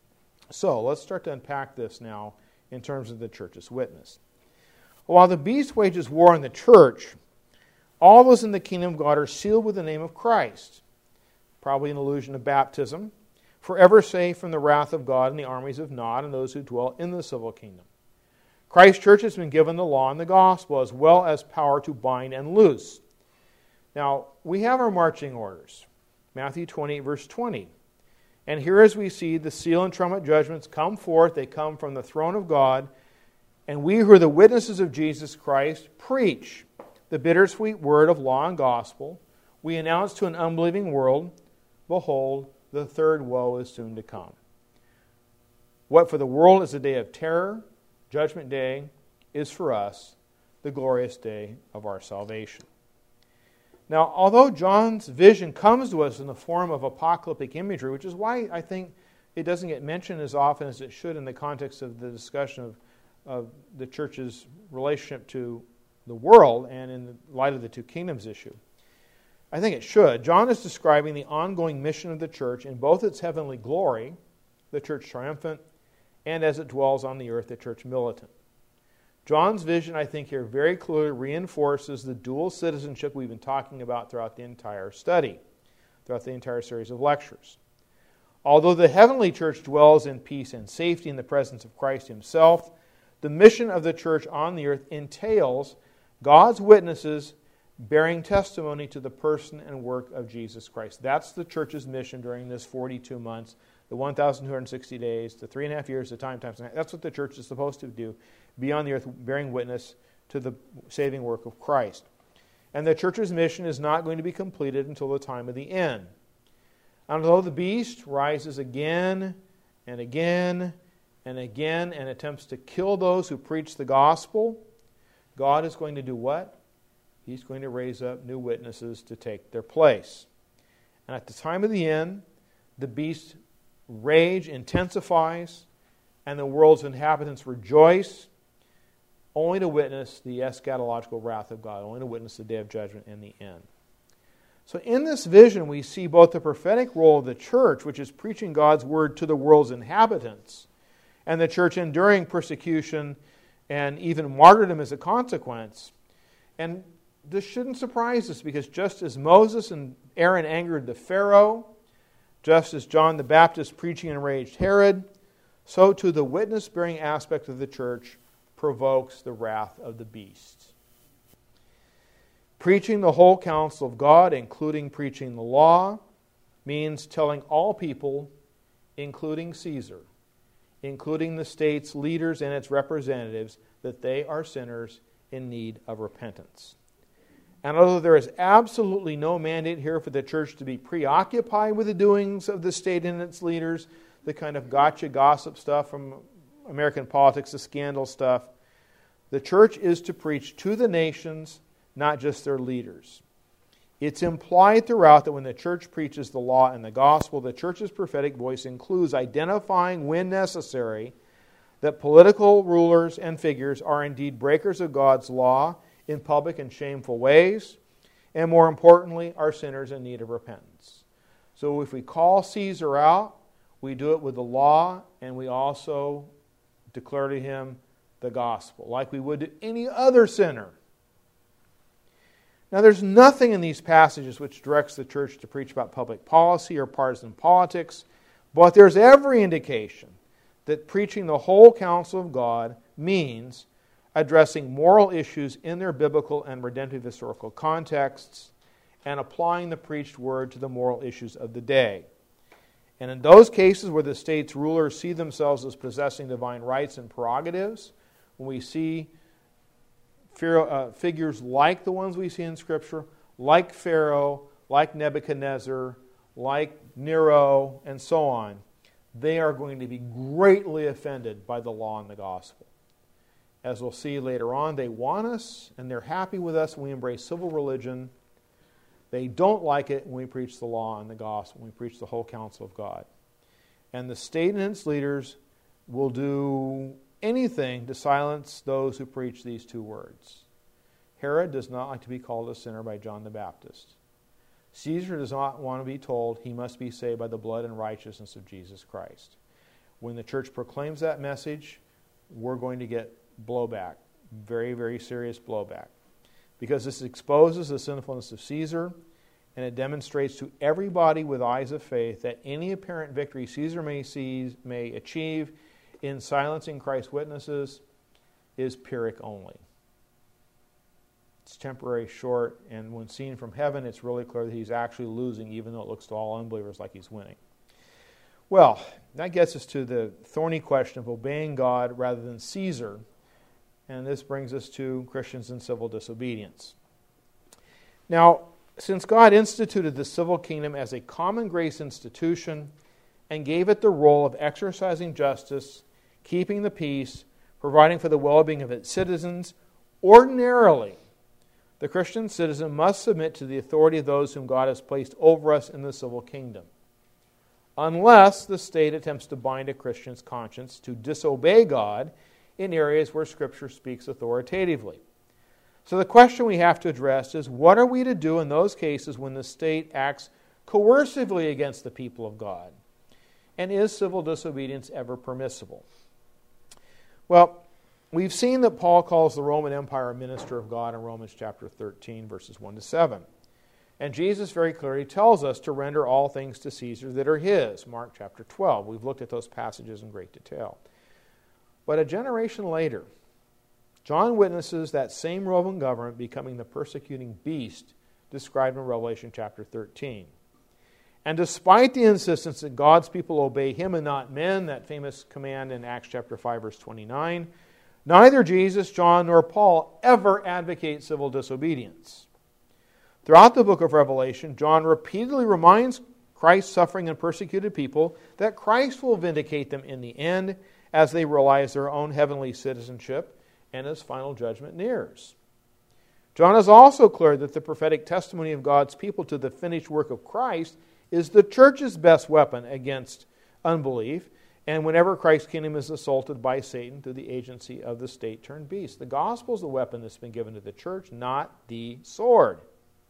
S1: So, let's start to unpack this now in terms of the church's witness. While the beast wages war on the church, all those in the kingdom of God are sealed with the name of Christ, probably an allusion to baptism, forever safe from the wrath of God and the armies of Nod and those who dwell in the civil kingdom. Christ's church has been given the law and the gospel, as well as power to bind and loose. Now, we have our marching orders. Matthew 28, verse 20. And here as we see the seal and trumpet judgments come forth, they come from the throne of God, and we who are the witnesses of Jesus Christ preach the bittersweet word of law and gospel. We announce to an unbelieving world, behold, the third woe is soon to come. What for the world is a day of terror, Judgment Day, is for us the glorious day of our salvation. Now, although John's vision comes to us in the form of apocalyptic imagery, which is why I think it doesn't get mentioned as often as it should in the context of the discussion of the church's relationship to the world and in the light of the two kingdoms issue. I think it should. John is describing the ongoing mission of the church in both its heavenly glory, the church triumphant, and as it dwells on the earth, the church militant. John's vision, I think, here very clearly reinforces the dual citizenship we've been talking about throughout the entire study, throughout the entire series of lectures. Although the heavenly church dwells in peace and safety in the presence of Christ himself, the mission of the church on the earth entails God's witnesses bearing testimony to the person and work of Jesus Christ. That's the church's mission during this 42 months, the 1,260 days, the 3.5 years, the time times. That's what the church is supposed to do, be on the earth bearing witness to the saving work of Christ. And the church's mission is not going to be completed until the time of the end. And although the beast rises again and again and again and attempts to kill those who preach the gospel, God is going to do what? He's going to raise up new witnesses to take their place. And at the time of the end, the beast's rage intensifies and the world's inhabitants rejoice, only to witness the eschatological wrath of God, only to witness the day of judgment and the end. So in this vision, we see both the prophetic role of the church, which is preaching God's word to the world's inhabitants, and the church enduring persecution and even martyrdom as a consequence. And this shouldn't surprise us, because just as Moses and Aaron angered the Pharaoh, just as John the Baptist preaching enraged Herod, so too the witness-bearing aspect of the church provokes the wrath of the beast. Preaching the whole counsel of God, including preaching the law, means telling all people, including Caesar, including the state's leaders and its representatives, that they are sinners in need of repentance. And although there is absolutely no mandate here for the church to be preoccupied with the doings of the state and its leaders, the kind of gotcha gossip stuff from American politics, the scandal stuff, the church is to preach to the nations, not just their leaders. It's implied throughout that when the church preaches the law and the gospel, the church's prophetic voice includes identifying, when necessary, that political rulers and figures are indeed breakers of God's law in public and shameful ways, and more importantly, are sinners in need of repentance. So if we call Caesar out, we do it with the law, and we also declare to him the gospel, like we would to any other sinner. Now, there's nothing in these passages which directs the church to preach about public policy or partisan politics, but there's every indication that preaching the whole counsel of God means addressing moral issues in their biblical and redemptive historical contexts and applying the preached word to the moral issues of the day. And in those cases where the state's rulers see themselves as possessing divine rights and prerogatives, when we see figures like the ones we see in Scripture, like Pharaoh, like Nebuchadnezzar, like Nero, and so on, they are going to be greatly offended by the law and the gospel. As we'll see later on, they want us and they're happy with us when we embrace civil religion. They don't like it when we preach the law and the gospel, when we preach the whole counsel of God. And the state and its leaders will do anything to silence those who preach these two words. Herod does not like to be called a sinner by John the Baptist. Caesar does not want to be told he must be saved by the blood and righteousness of Jesus Christ. When the church proclaims that message, we're going to get blowback, very, very serious blowback, because this exposes the sinfulness of Caesar, and it demonstrates to everybody with eyes of faith that any apparent victory Caesar may achieve in silencing Christ's witnesses is Pyrrhic only. It's temporary, short, and when seen from heaven, it's really clear that he's actually losing, even though it looks to all unbelievers like he's winning. Well, that gets us to the thorny question of obeying God rather than Caesar, and this brings us to Christians in civil disobedience. Now, since God instituted the civil kingdom as a common grace institution and gave it the role of exercising justice, keeping the peace, providing for the well-being of its citizens, ordinarily, the Christian citizen must submit to the authority of those whom God has placed over us in the civil kingdom. unless the state attempts to bind a Christian's conscience to disobey God in areas where Scripture speaks authoritatively. So the question we have to address is, what are we to do in those cases when the state acts coercively against the people of God? And is civil disobedience ever permissible? Well, we've seen that Paul calls the Roman Empire a minister of God in Romans chapter 13, verses 1 to 7. And Jesus very clearly tells us to render all things to Caesar that are his, Mark chapter 12. We've looked at those passages in great detail. But a generation later, John witnesses that same Roman government becoming the persecuting beast described in Revelation chapter 13. And despite the insistence that God's people obey him and not men, that famous command in Acts chapter 5, verse 29, neither Jesus, John, nor Paul ever advocate civil disobedience. Throughout the book of Revelation, John repeatedly reminds Christ's suffering and persecuted people that Christ will vindicate them in the end as they realize their own heavenly citizenship and his final judgment nears. John is also clear that the prophetic testimony of God's people to the finished work of Christ is the church's best weapon against unbelief, and whenever Christ's kingdom is assaulted by Satan through the agency of the state-turned beast. The gospel is the weapon that's been given to the church, not the sword.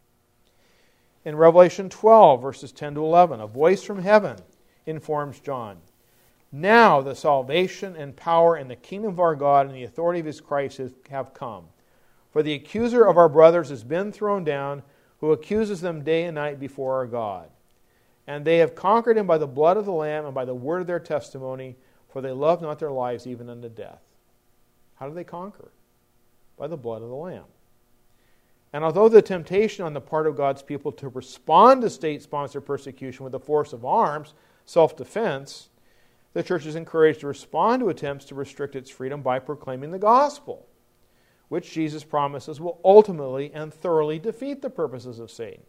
S1: In Revelation 12, verses 10 to 11, a voice from heaven informs John, "Now the salvation and power and the kingdom of our God and the authority of his Christ have come. For the accuser of our brothers has been thrown down, who accuses them day and night before our God. And they have conquered him by the blood of the Lamb and by the word of their testimony, for they love not their lives even unto death." How do they conquer? By the blood of the Lamb. And although the temptation on the part of God's people to respond to state-sponsored persecution with the force of arms, self-defense, the church is encouraged to respond to attempts to restrict its freedom by proclaiming the gospel, which Jesus promises will ultimately and thoroughly defeat the purposes of Satan.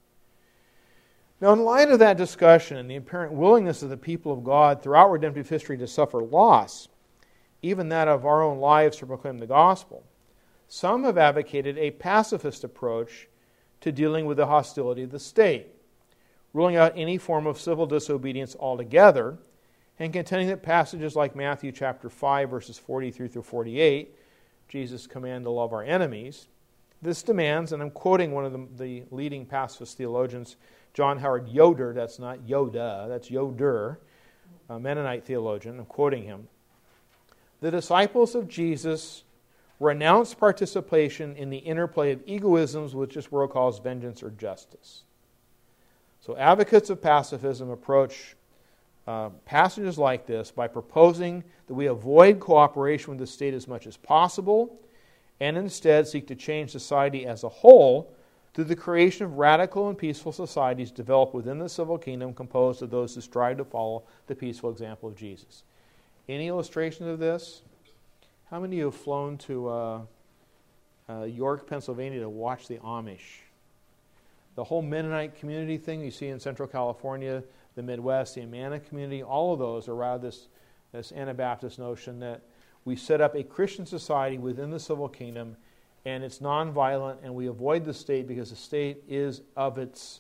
S1: Now, in light of that discussion and the apparent willingness of the people of God throughout redemptive history to suffer loss, even that of our own lives to proclaim the gospel, some have advocated a pacifist approach to dealing with the hostility of the state, ruling out any form of civil disobedience altogether, and contending that passages like Matthew chapter 5, verses 43 through 48, Jesus' command to love our enemies, this demands, and I'm quoting one of the leading pacifist theologians, John Howard Yoder, that's not Yoda, that's Yoder, a Mennonite theologian, I'm quoting him. The disciples of Jesus renounce participation in the interplay of egoisms which this world calls vengeance or justice. So advocates of pacifism approach passages like this by proposing that we avoid cooperation with the state as much as possible and instead seek to change society as a whole through the creation of radical and peaceful societies developed within the civil kingdom composed of those who strive to follow the peaceful example of Jesus. Any illustrations of this? How many of you have flown to York, Pennsylvania to watch the Amish? The whole Mennonite community thing you see in Central California, the Midwest, the Amana community, all of those are around this Anabaptist notion that we set up a Christian society within the civil kingdom, and it's nonviolent, and we avoid the state because the state is of its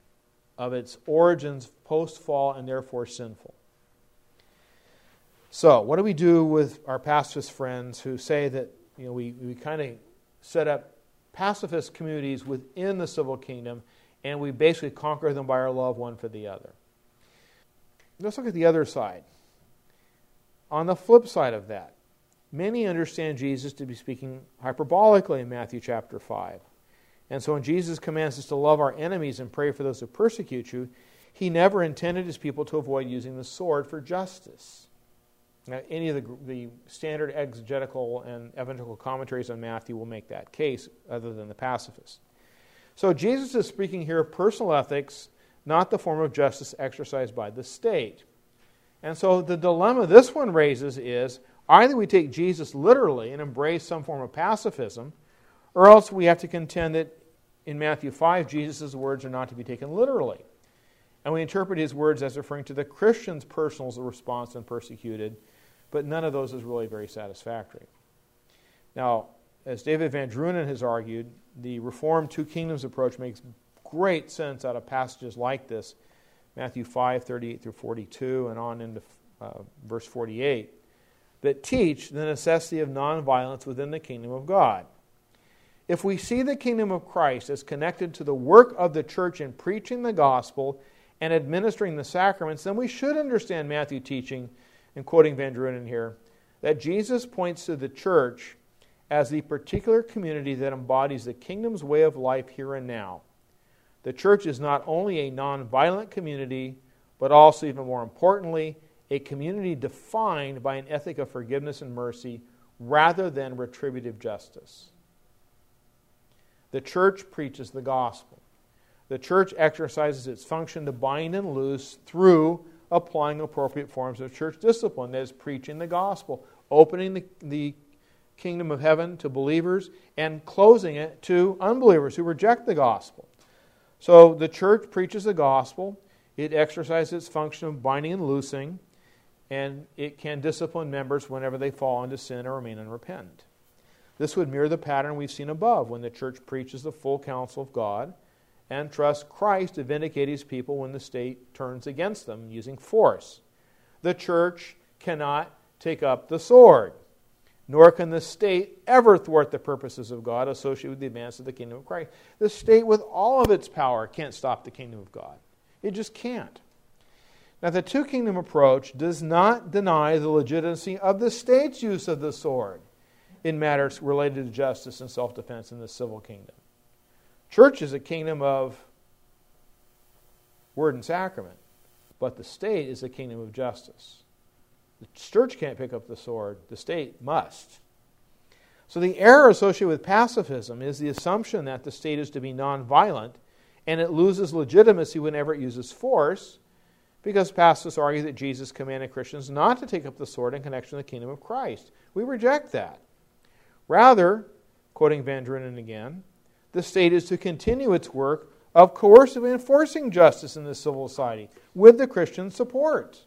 S1: origins post-fall and therefore sinful. So, what do we do with our pacifist friends who say that we kind of set up pacifist communities within the civil kingdom and we basically conquer them by our love one for the other? Let's look at the other side. On the flip side of that, many understand Jesus to be speaking hyperbolically in Matthew chapter 5. And so when Jesus commands us to love our enemies and pray for those who persecute you, he never intended his people to avoid using the sword for justice. Now, any of the standard exegetical and evangelical commentaries on Matthew will make that case, other than the pacifists. So Jesus is speaking here of personal ethics, not the form of justice exercised by the state. And so the dilemma this one raises is, either we take Jesus literally and embrace some form of pacifism, or else we have to contend that in Matthew 5, Jesus' words are not to be taken literally. And we interpret his words as referring to the Christian's personal response when persecuted, but none of those is really very satisfactory. Now, as David Van Drunen has argued, the Reformed Two Kingdoms approach makes great sense out of passages like this, Matthew 5:38 through 42, and on into verse 48, that teach the necessity of nonviolence within the kingdom of God. If we see the kingdom of Christ as connected to the work of the church in preaching the gospel and administering the sacraments, then we should understand Matthew teaching, and quoting Van Drunen here, that Jesus points to the church as the particular community that embodies the kingdom's way of life here and now. The church is not only a nonviolent community, but also, even more importantly, a community defined by an ethic of forgiveness and mercy rather than retributive justice. The church preaches the gospel. The church exercises its function to bind and loose through applying appropriate forms of church discipline, that is, preaching the gospel, opening the kingdom of heaven to believers, and closing it to unbelievers who reject the gospel. So the church preaches the gospel, it exercises its function of binding and loosing, and it can discipline members whenever they fall into sin or remain unrepentant. This would mirror the pattern we've seen above, when the church preaches the full counsel of God and trusts Christ to vindicate his people when the state turns against them using force. The church cannot take up the sword, nor can the state ever thwart the purposes of God associated with the advance of the kingdom of Christ. The state, with all of its power, can't stop the kingdom of God. It just can't. Now, the two-kingdom approach does not deny the legitimacy of the state's use of the sword in matters related to justice and self-defense in the civil kingdom. Church is a kingdom of word and sacrament, but the state is a kingdom of justice. The church can't pick up the sword, the state must. So the error associated with pacifism is the assumption that the state is to be nonviolent, and it loses legitimacy whenever it uses force, because pacifists argue that Jesus commanded Christians not to take up the sword in connection with the kingdom of Christ. We reject that. Rather, quoting Van Drunen again, the state is to continue its work of coercively enforcing justice in the civil society with the Christian support.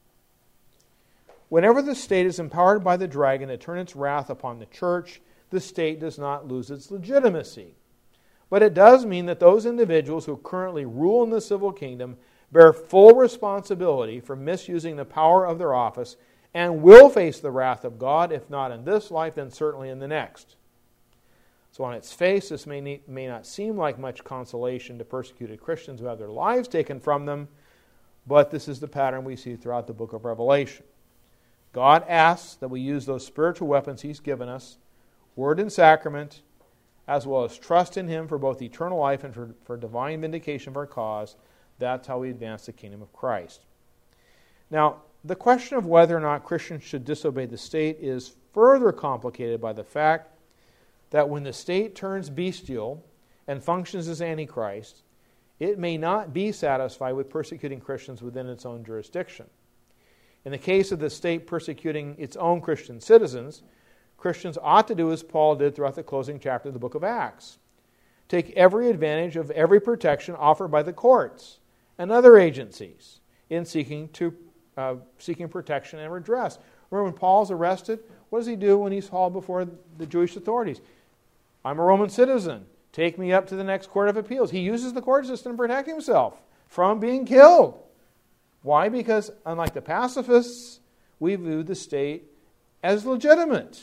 S1: Whenever the state is empowered by the dragon to turn its wrath upon the church, the state does not lose its legitimacy. But it does mean that those individuals who currently rule in the civil kingdom bear full responsibility for misusing the power of their office and will face the wrath of God, if not in this life, then certainly in the next. So on its face, this may not seem like much consolation to persecuted Christians who have their lives taken from them, but this is the pattern we see throughout the book of Revelation. God asks that we use those spiritual weapons he's given us, word and sacrament, as well as trust in him for both eternal life and for divine vindication of our cause. That's how we advance the kingdom of Christ. Now, the question of whether or not Christians should disobey the state is further complicated by the fact that when the state turns bestial and functions as Antichrist, it may not be satisfied with persecuting Christians within its own jurisdiction. In the case of the state persecuting its own Christian citizens, Christians ought to do as Paul did throughout the closing chapter of the book of Acts. Take every advantage of every protection offered by the courts and other agencies in seeking protection and redress. Remember when Paul's arrested, what does he do when he's hauled before the Jewish authorities? I'm a Roman citizen. Take me up to the next court of appeals. He uses the court system to protect himself from being killed. Why? Because unlike the pacifists, we view the state as legitimate.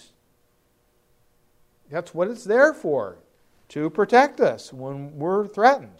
S1: That's what it's there for, to protect us when we're threatened.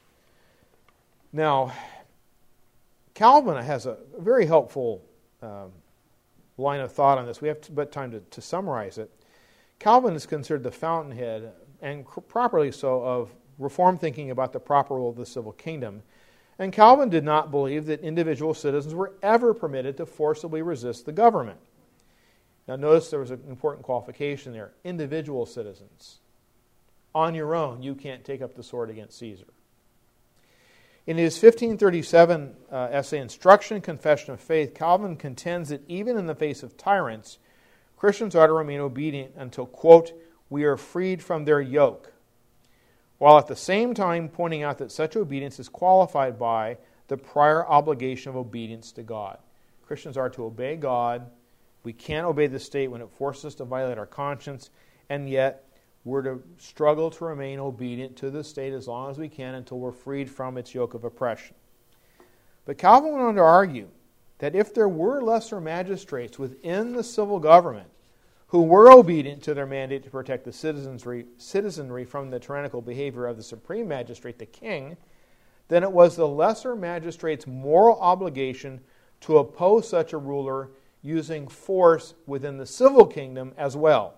S1: Now, Calvin has a very helpful line of thought on this. We have but time to summarize it. Calvin is considered the fountainhead, and properly so, of Reformed thinking about the proper role of the civil kingdom. And Calvin did not believe that individual citizens were ever permitted to forcibly resist the government. Now notice there was an important qualification there. Individual citizens. On your own, you can't take up the sword against Caesar. In his 1537 essay, Instruction and Confession of Faith, Calvin contends that even in the face of tyrants, Christians ought to remain obedient until, quote, we are freed from their yoke, while at the same time pointing out that such obedience is qualified by the prior obligation of obedience to God. Christians are to obey God. We can't obey the state when it forces us to violate our conscience, and yet we're to struggle to remain obedient to the state as long as we can until we're freed from its yoke of oppression. But Calvin went on to argue that if there were lesser magistrates within the civil government who were obedient to their mandate to protect the citizenry from the tyrannical behavior of the supreme magistrate, the king, then it was the lesser magistrate's moral obligation to oppose such a ruler using force within the civil kingdom as well.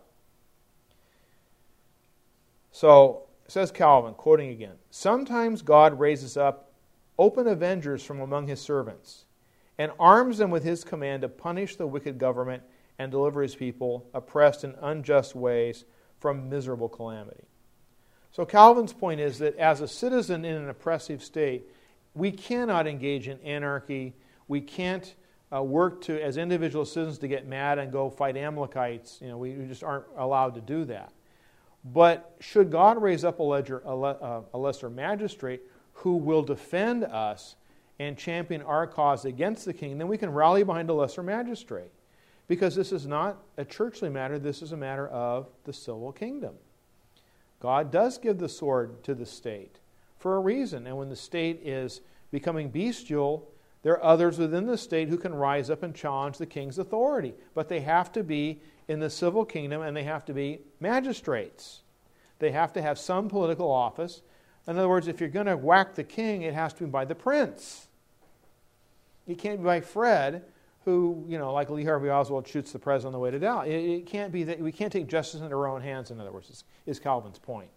S1: So, says Calvin, quoting again, "Sometimes God raises up open avengers from among his servants and arms them with his command to punish the wicked government and deliver his people, oppressed in unjust ways, from miserable calamity." So Calvin's point is that as a citizen in an oppressive state, we cannot engage in anarchy. We can't work to, as individual citizens, to get mad and go fight Amalekites. We just aren't allowed to do that. But should God raise up a lesser magistrate who will defend us and champion our cause against the king, then we can rally behind a lesser magistrate. Because this is not a churchly matter, this is a matter of the civil kingdom. God does give the sword to the state for a reason. And when the state is becoming bestial, there are others within the state who can rise up and challenge the king's authority. But they have to be in the civil kingdom, and they have to be magistrates. They have to have some political office. In other words, if you're going to whack the king, it has to be by the prince. It can't be by Fred, who, like Lee Harvey Oswald shoots the president on the way to Dallas. It can't be that we can't take justice into our own hands, in other words, is Calvin's point.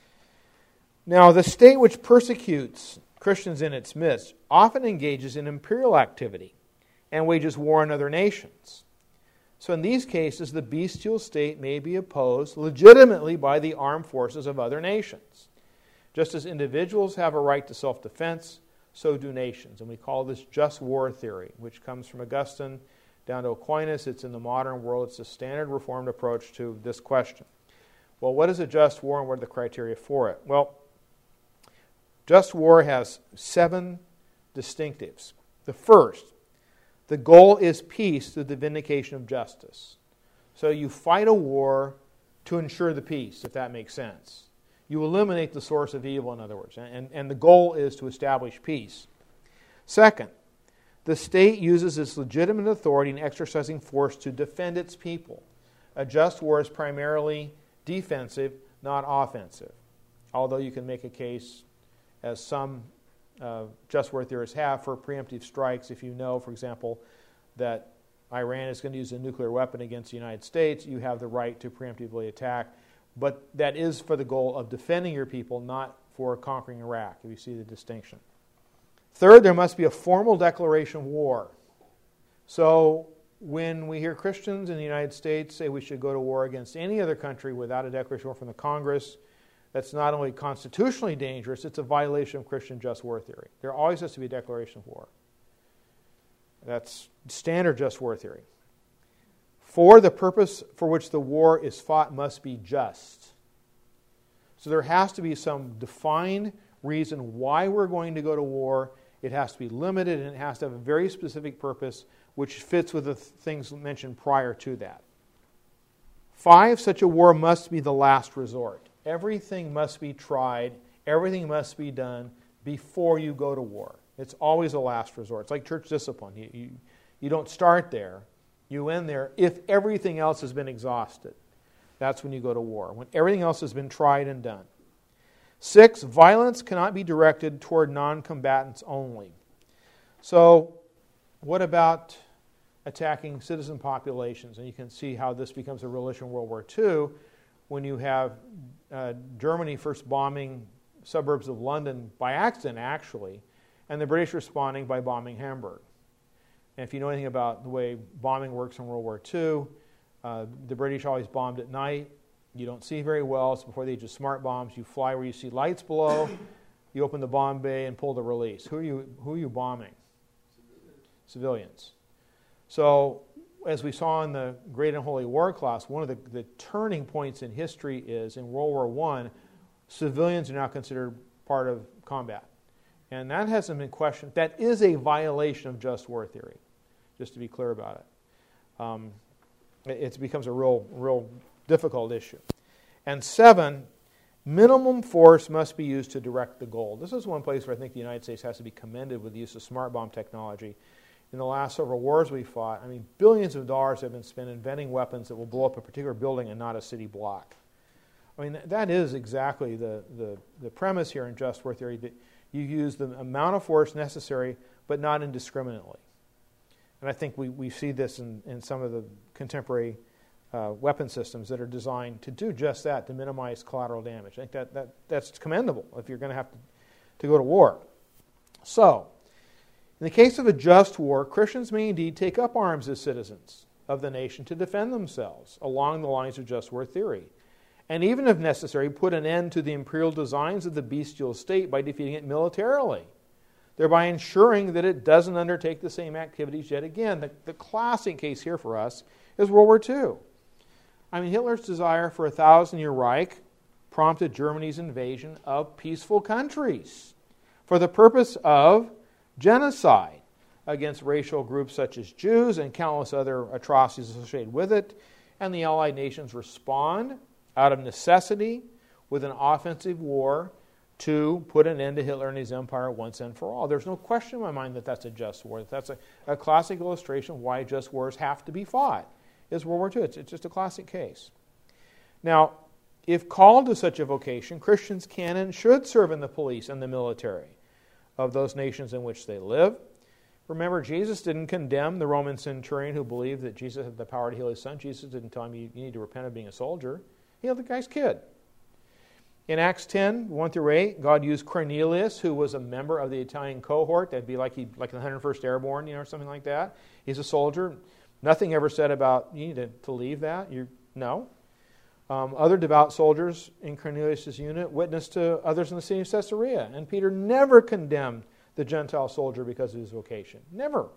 S1: Now, the state which persecutes Christians in its midst often engages in imperial activity and wages war on other nations. So in these cases, the bestial state may be opposed legitimately by the armed forces of other nations. Just as individuals have a right to self-defense, so do nations. And we call this just war theory, which comes from Augustine down to Aquinas. It's in the modern world. It's a standard Reformed approach to this question. Well, what is a just war and what are the criteria for it? Well, just war has 7 distinctives. The first, the goal is peace through the vindication of justice. So you fight a war to ensure the peace, if that makes sense. You eliminate the source of evil, in other words, and the goal is to establish peace. Second, the state uses its legitimate authority in exercising force to defend its people. A just war is primarily defensive, not offensive. Although you can make a case, as some just war theorists have, for preemptive strikes. If you know, for example, that Iran is going to use a nuclear weapon against the United States, you have the right to preemptively attack. But that is for the goal of defending your people, not for conquering Iraq, if you see the distinction. Third, there must be a formal declaration of war. So when we hear Christians in the United States say we should go to war against any other country without a declaration of war from the Congress, that's not only constitutionally dangerous, it's a violation of Christian just war theory. There always has to be a declaration of war. That's standard just war theory. 4, the purpose for which the war is fought must be just. So there has to be some defined reason why we're going to go to war. It has to be limited, and it has to have a very specific purpose which fits with the things mentioned prior to that. 5, such a war must be the last resort. Everything must be tried. Everything must be done before you go to war. It's always a last resort. It's like church discipline. You don't start there. You end there if everything else has been exhausted. That's when you go to war, when everything else has been tried and done. 6, violence cannot be directed toward non-combatants only. So what about attacking citizen populations? And you can see how this becomes a real issue in World War II when you have Germany first bombing suburbs of London by accident, actually, and the British responding by bombing Hamburg. And if you know anything about the way bombing works in World War II, the British always bombed at night. You don't see very well. It's before the age of smart bombs. You fly where you see lights below. You open the bomb bay and pull the release. Who are you bombing? Civilians. So, as we saw in the Great and Holy War class, one of the turning points in history is in World War I, civilians are now considered part of combat. And that hasn't been questioned. That is a violation of just war theory, just to be clear about it. It becomes a real difficult issue. And 7, Minimum force must be used to direct the goal. This is one place where I think the United States has to be commended with the use of smart bomb technology. In the last several wars we fought, billions of dollars have been spent inventing weapons that will blow up a particular building and not a city block. That is exactly the premise here in just war theory, that you use the amount of force necessary, but not indiscriminately. And I think we see this in some of the contemporary weapon systems that are designed to do just that, to minimize collateral damage. I think that's commendable if you're going to have to go to war. So, in the case of a just war, Christians may indeed take up arms as citizens of the nation to defend themselves along the lines of just war theory, and even if necessary, put an end to the imperial designs of the bestial state by defeating it militarily, thereby ensuring that it doesn't undertake the same activities yet again. The classic case here for us is World War II. Hitler's desire for a 1,000-year Reich prompted Germany's invasion of peaceful countries for the purpose of genocide against racial groups such as Jews and countless other atrocities associated with it. And the Allied nations respond out of necessity with an offensive war to put an end to Hitler and his empire once and for all. There's no question in my mind that that's a just war. That's a classic illustration of why just wars have to be fought. Is World War II. It's just a classic case. Now, if called to such a vocation, Christians can and should serve in the police and the military of those nations in which they live. Remember, Jesus didn't condemn the Roman centurion who believed that Jesus had the power to heal his son. Jesus didn't tell him you need to repent of being a soldier. He healed the guy's kid. In Acts 10, 1-8, God used Cornelius, who was a member of the Italian cohort. That'd be like the 101st Airborne, or something like that. He's a soldier. Nothing ever said about, you need to leave that. No. Other devout soldiers in Cornelius' unit witnessed to others in the city of Caesarea. And Peter never condemned the Gentile soldier because of his vocation. Never.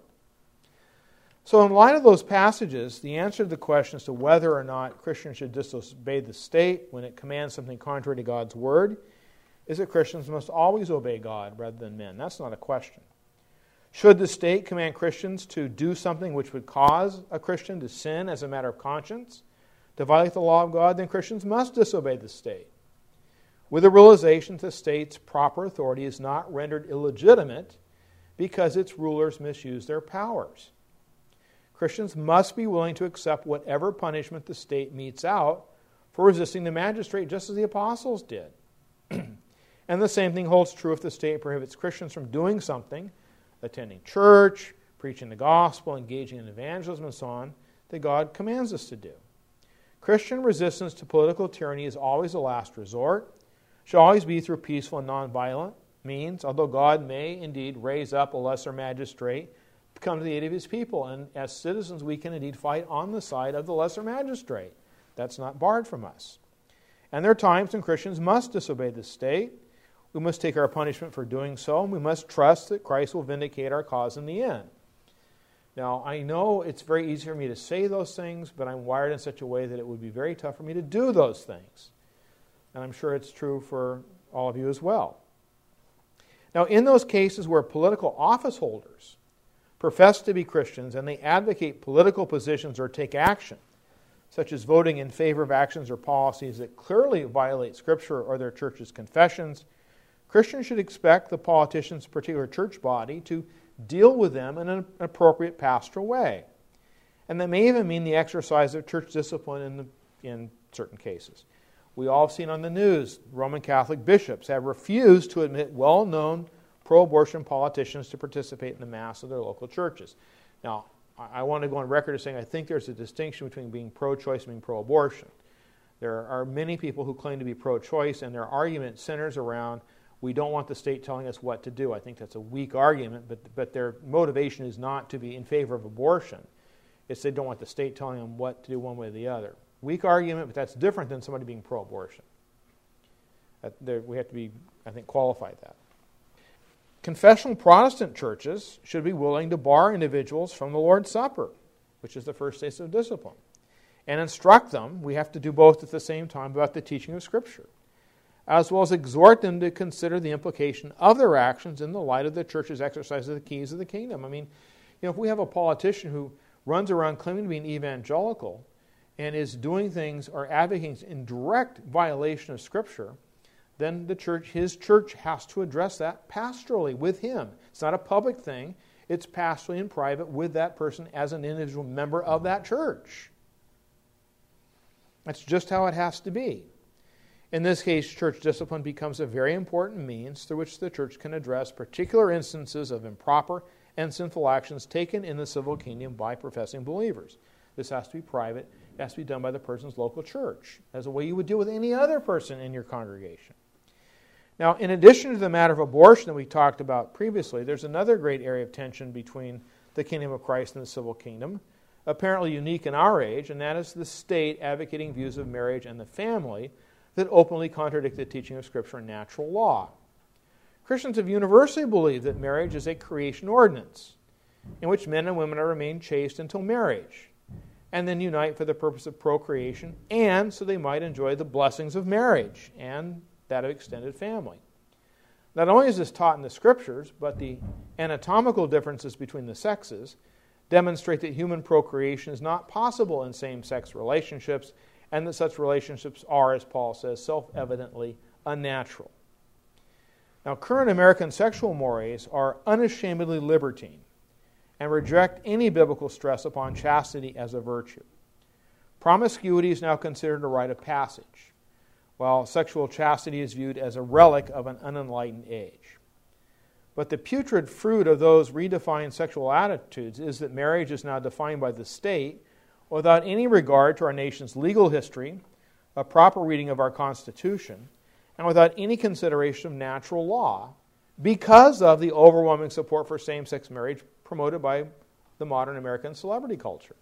S1: So in light of those passages, the answer to the question as to whether or not Christians should disobey the state when it commands something contrary to God's word is that Christians must always obey God rather than men. That's not a question. Should the state command Christians to do something which would cause a Christian to sin as a matter of conscience, to violate the law of God, then Christians must disobey the state, with the realization that the state's proper authority is not rendered illegitimate because its rulers misuse their powers. Christians must be willing to accept whatever punishment the state metes out for resisting the magistrate, just as the apostles did. And the same thing holds true if the state prohibits Christians from doing something, attending church, preaching the gospel, engaging in evangelism, and so on, that God commands us to do. Christian resistance to political tyranny is always a last resort, should always be through peaceful and nonviolent means, although God may indeed raise up a lesser magistrate to come to the aid of his people. And as citizens, we can indeed fight on the side of the lesser magistrate. That's not barred from us. And there are times when Christians must disobey the state. We must take our punishment for doing so, and we must trust that Christ will vindicate our cause in the end. Now, I know it's very easy for me to say those things, but I'm wired in such a way that it would be very tough for me to do those things. And I'm sure it's true for all of you as well. Now, in those cases where political office holders profess to be Christians and they advocate political positions or take action, such as voting in favor of actions or policies that clearly violate Scripture or their church's confessions, Christians should expect the politician's particular church body to deal with them in an appropriate pastoral way. And that may even mean the exercise of church discipline in certain cases. We all have seen on the news Roman Catholic bishops have refused to admit well-known pro-abortion politicians to participate in the Mass of their local churches. Now, I want to go on record as saying I think there's a distinction between being pro-choice and being pro-abortion. There are many people who claim to be pro-choice, and their argument centers around we don't want the state telling us what to do. I think that's a weak argument, but their motivation is not to be in favor of abortion. It's they don't want the state telling them what to do one way or the other. Weak argument, but that's different than somebody being pro-abortion. We have to be, I think, qualify that. Confessional Protestant churches should be willing to bar individuals from the Lord's Supper, which is the first taste of discipline, and instruct them, we have to do both at the same time, about the teaching of Scripture, as well as exhort them to consider the implication of their actions in the light of the church's exercise of the keys of the kingdom. I mean, if we have a politician who runs around claiming to be an evangelical and is doing things or advocating in direct violation of Scripture, then his church has to address that pastorally with him. It's not a public thing. It's pastorally in private with that person as an individual member of that church. That's just how it has to be. In this case, church discipline becomes a very important means through which the church can address particular instances of improper and sinful actions taken in the civil kingdom by professing believers. This has to be private. It has to be done by the person's local church, as a way you would deal with any other person in your congregation. Now, in addition to the matter of abortion that we talked about previously, there's another great area of tension between the kingdom of Christ and the civil kingdom, apparently unique in our age, and that is the state advocating views of marriage and the family that openly contradict the teaching of Scripture and natural law. Christians have universally believed that marriage is a creation ordinance in which men and women are remain chaste until marriage, and then unite for the purpose of procreation, and so they might enjoy the blessings of marriage and that of extended family. Not only is this taught in the Scriptures, but the anatomical differences between the sexes demonstrate that human procreation is not possible in same-sex relationships, and that such relationships are, as Paul says, self-evidently unnatural. Now, current American sexual mores are unashamedly libertine and reject any biblical stress upon chastity as a virtue. Promiscuity is now considered a rite of passage, while sexual chastity is viewed as a relic of an unenlightened age. But the putrid fruit of those redefined sexual attitudes is that marriage is now defined by the state without any regard to our nation's legal history, a proper reading of our Constitution, and without any consideration of natural law, because of the overwhelming support for same-sex marriage promoted by the modern American celebrity culture.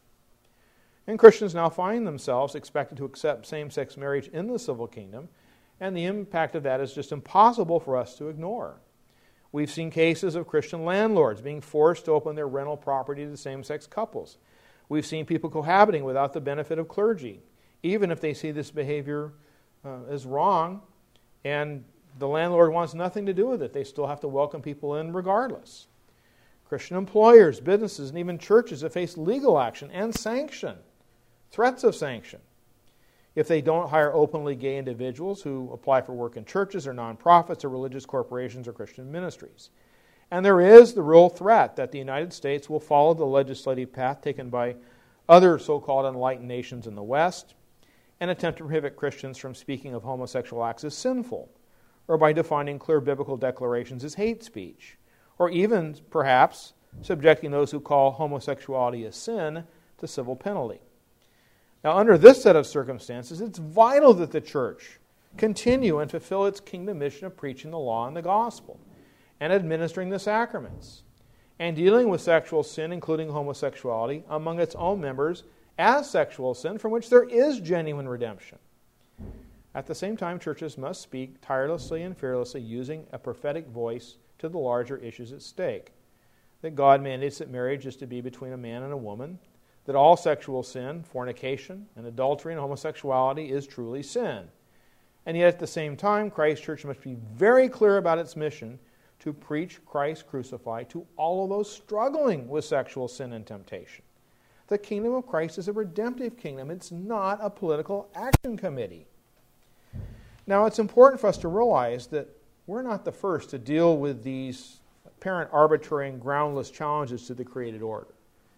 S1: And Christians now find themselves expected to accept same-sex marriage in the civil kingdom, and the impact of that is just impossible for us to ignore. We've seen cases of Christian landlords being forced to open their rental property to same-sex couples. We've seen people cohabiting without the benefit of clergy, even if they see this behavior as wrong, and the landlord wants nothing to do with it. They still have to welcome people in regardless. Christian employers, businesses, and even churches have faced legal action and sanction, threats of sanction, if they don't hire openly gay individuals who apply for work in churches or nonprofits or religious corporations or Christian ministries. And there is the real threat that the United States will follow the legislative path taken by other so-called enlightened nations in the West and attempt to prohibit Christians from speaking of homosexual acts as sinful, or by defining clear biblical declarations as hate speech, or even, perhaps, subjecting those who call homosexuality a sin to civil penalty. Now, under this set of circumstances, it's vital that the church continue and fulfill its kingdom mission of preaching the law and the gospel, and administering the sacraments, and dealing with sexual sin, including homosexuality, among its own members as sexual sin from which there is genuine redemption. At the same time, churches must speak tirelessly and fearlessly, using a prophetic voice to the larger issues at stake. That God mandates that marriage is to be between a man and a woman, that all sexual sin, fornication, and adultery and homosexuality is truly sin. And yet at the same time, Christ's church must be very clear about its mission to preach Christ crucified to all of those struggling with sexual sin and temptation. The kingdom of Christ is a redemptive kingdom. It's not a political action committee. Now, it's important for us to realize that we're not the first to deal with these apparent arbitrary and groundless challenges to the created order.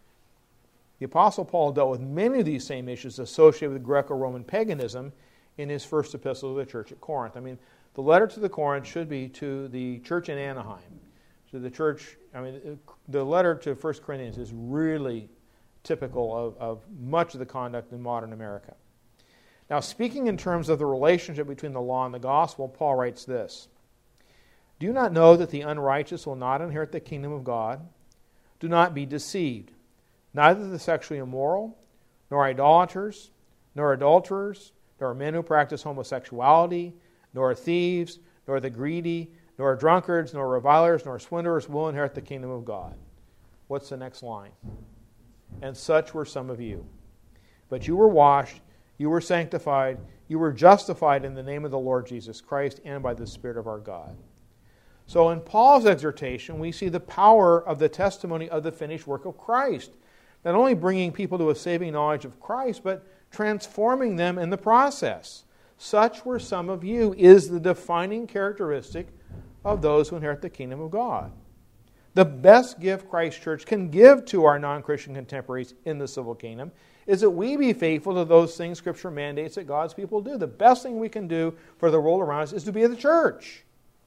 S1: The Apostle Paul dealt with many of these same issues associated with Greco-Roman paganism in his first epistle to the church at Corinth. I mean, the letter to the Corinth should be to the church in Anaheim. To the church, the letter to 1 Corinthians is really typical of much of the conduct in modern America. Now, speaking in terms of the relationship between the law and the gospel, Paul writes this: "Do you not know that the unrighteous will not inherit the kingdom of God? Do not be deceived. Neither the sexually immoral, nor idolaters, nor adulterers, nor men who practice homosexuality, nor thieves, nor the greedy, nor drunkards, nor revilers, nor swindlers will inherit the kingdom of God." What's the next line? "And such were some of you. But you were washed, you were sanctified, you were justified in the name of the Lord Jesus Christ and by the Spirit of our God." So in Paul's exhortation, we see the power of the testimony of the finished work of Christ, not only bringing people to a saving knowledge of Christ, but transforming them in the process, Such were some of you is the defining characteristic of those who inherit the kingdom of God. The best gift Christ Church can give to our non-Christian contemporaries in the civil kingdom is that we be faithful to those things Scripture mandates that God's people do. The best thing we can do for the world around us is to be the church.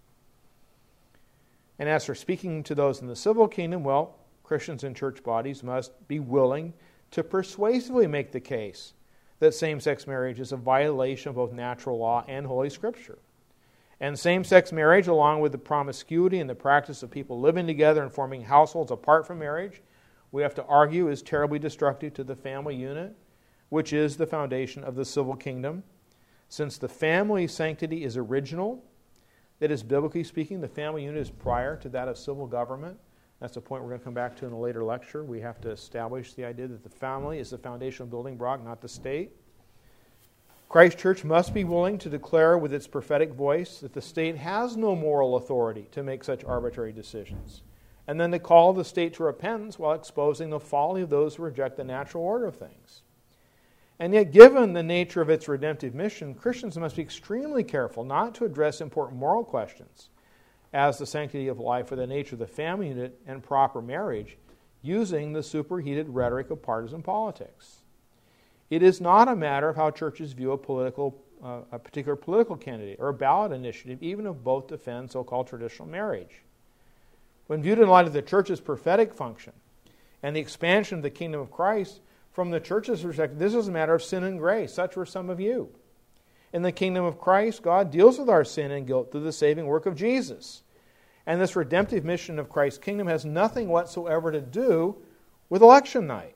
S1: And as for speaking to those in the civil kingdom, well, Christians in church bodies must be willing to persuasively make the case that same-sex marriage is a violation of both natural law and Holy Scripture. And same-sex marriage, along with the promiscuity and the practice of people living together and forming households apart from marriage, we have to argue is terribly destructive to the family unit, which is the foundation of the civil kingdom. Since the family sanctity is original, that is, biblically speaking, the family unit is prior to that of civil government. That's a point we're going to come back to in a later lecture. We have to establish the idea that the family is the foundational building block, not the state. Christ Church must be willing to declare with its prophetic voice that the state has no moral authority to make such arbitrary decisions, and then to call the state to repentance while exposing the folly of those who reject the natural order of things. And yet, given the nature of its redemptive mission, Christians must be extremely careful not to address important moral questions, as the sanctity of life or the nature of the family unit and proper marriage, using the superheated rhetoric of partisan politics. It is not a matter of how churches view a particular political candidate or a ballot initiative, even if both defend so-called traditional marriage. When viewed in light of the church's prophetic function and the expansion of the kingdom of Christ, from the church's perspective, this is a matter of sin and grace. Such were some of you. In the kingdom of Christ, God deals with our sin and guilt through the saving work of Jesus. And this redemptive mission of Christ's kingdom has nothing whatsoever to do with election night.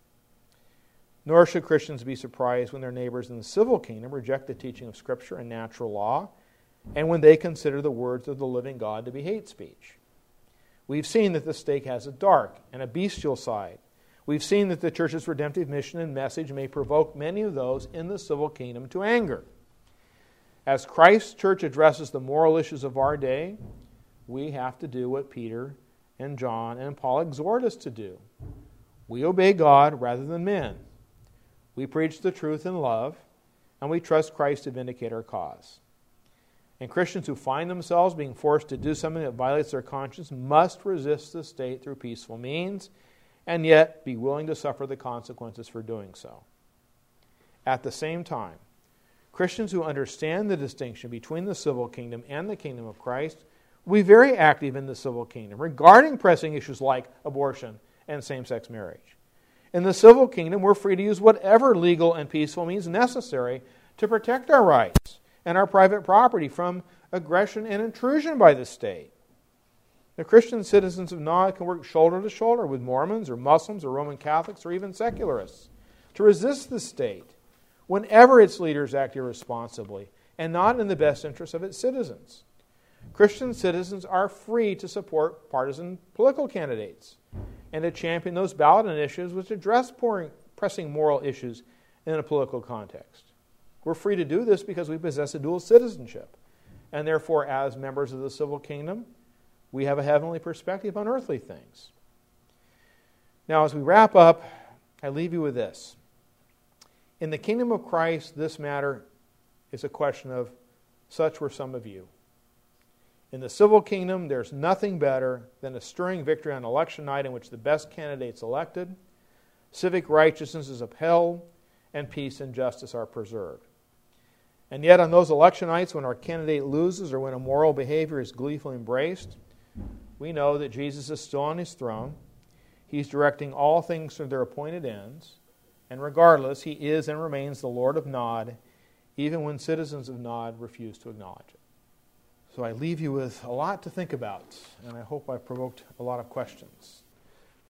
S1: Nor should Christians be surprised when their neighbors in the civil kingdom reject the teaching of Scripture and natural law, and when they consider the words of the living God to be hate speech. We've seen that the stake has a dark and a bestial side. We've seen that the church's redemptive mission and message may provoke many of those in the civil kingdom to anger. As Christ's church addresses the moral issues of our day, we have to do what Peter and John and Paul exhort us to do. We obey God rather than men. We preach the truth in love, and we trust Christ to vindicate our cause. And Christians who find themselves being forced to do something that violates their conscience must resist the state through peaceful means, and yet be willing to suffer the consequences for doing so. At the same time, Christians who understand the distinction between the civil kingdom and the kingdom of Christ will be very active in the civil kingdom regarding pressing issues like abortion and same-sex marriage. In the civil kingdom, we're free to use whatever legal and peaceful means necessary to protect our rights and our private property from aggression and intrusion by the state. The Christian citizens of Nod can work shoulder to shoulder with Mormons or Muslims or Roman Catholics or even secularists to resist the state whenever its leaders act irresponsibly and not in the best interest of its citizens. Christian citizens are free to support partisan political candidates and to champion those ballot initiatives which address pressing moral issues in a political context. We're free to do this because we possess a dual citizenship, and therefore, as members of the civil kingdom, we have a heavenly perspective on earthly things. Now, as we wrap up, I leave you with this. In the kingdom of Christ, this matter is a question of such were some of you. In the civil kingdom, there's nothing better than a stirring victory on election night in which the best candidate's elected, civic righteousness is upheld, and peace and justice are preserved. And yet on those election nights when our candidate loses or when immoral behavior is gleefully embraced, we know that Jesus is still on his throne. He's directing all things to their appointed ends, and regardless, he is and remains the Lord of Nod, even when citizens of Nod refuse to acknowledge it. So I leave you with a lot to think about, and I hope I've provoked a lot of questions.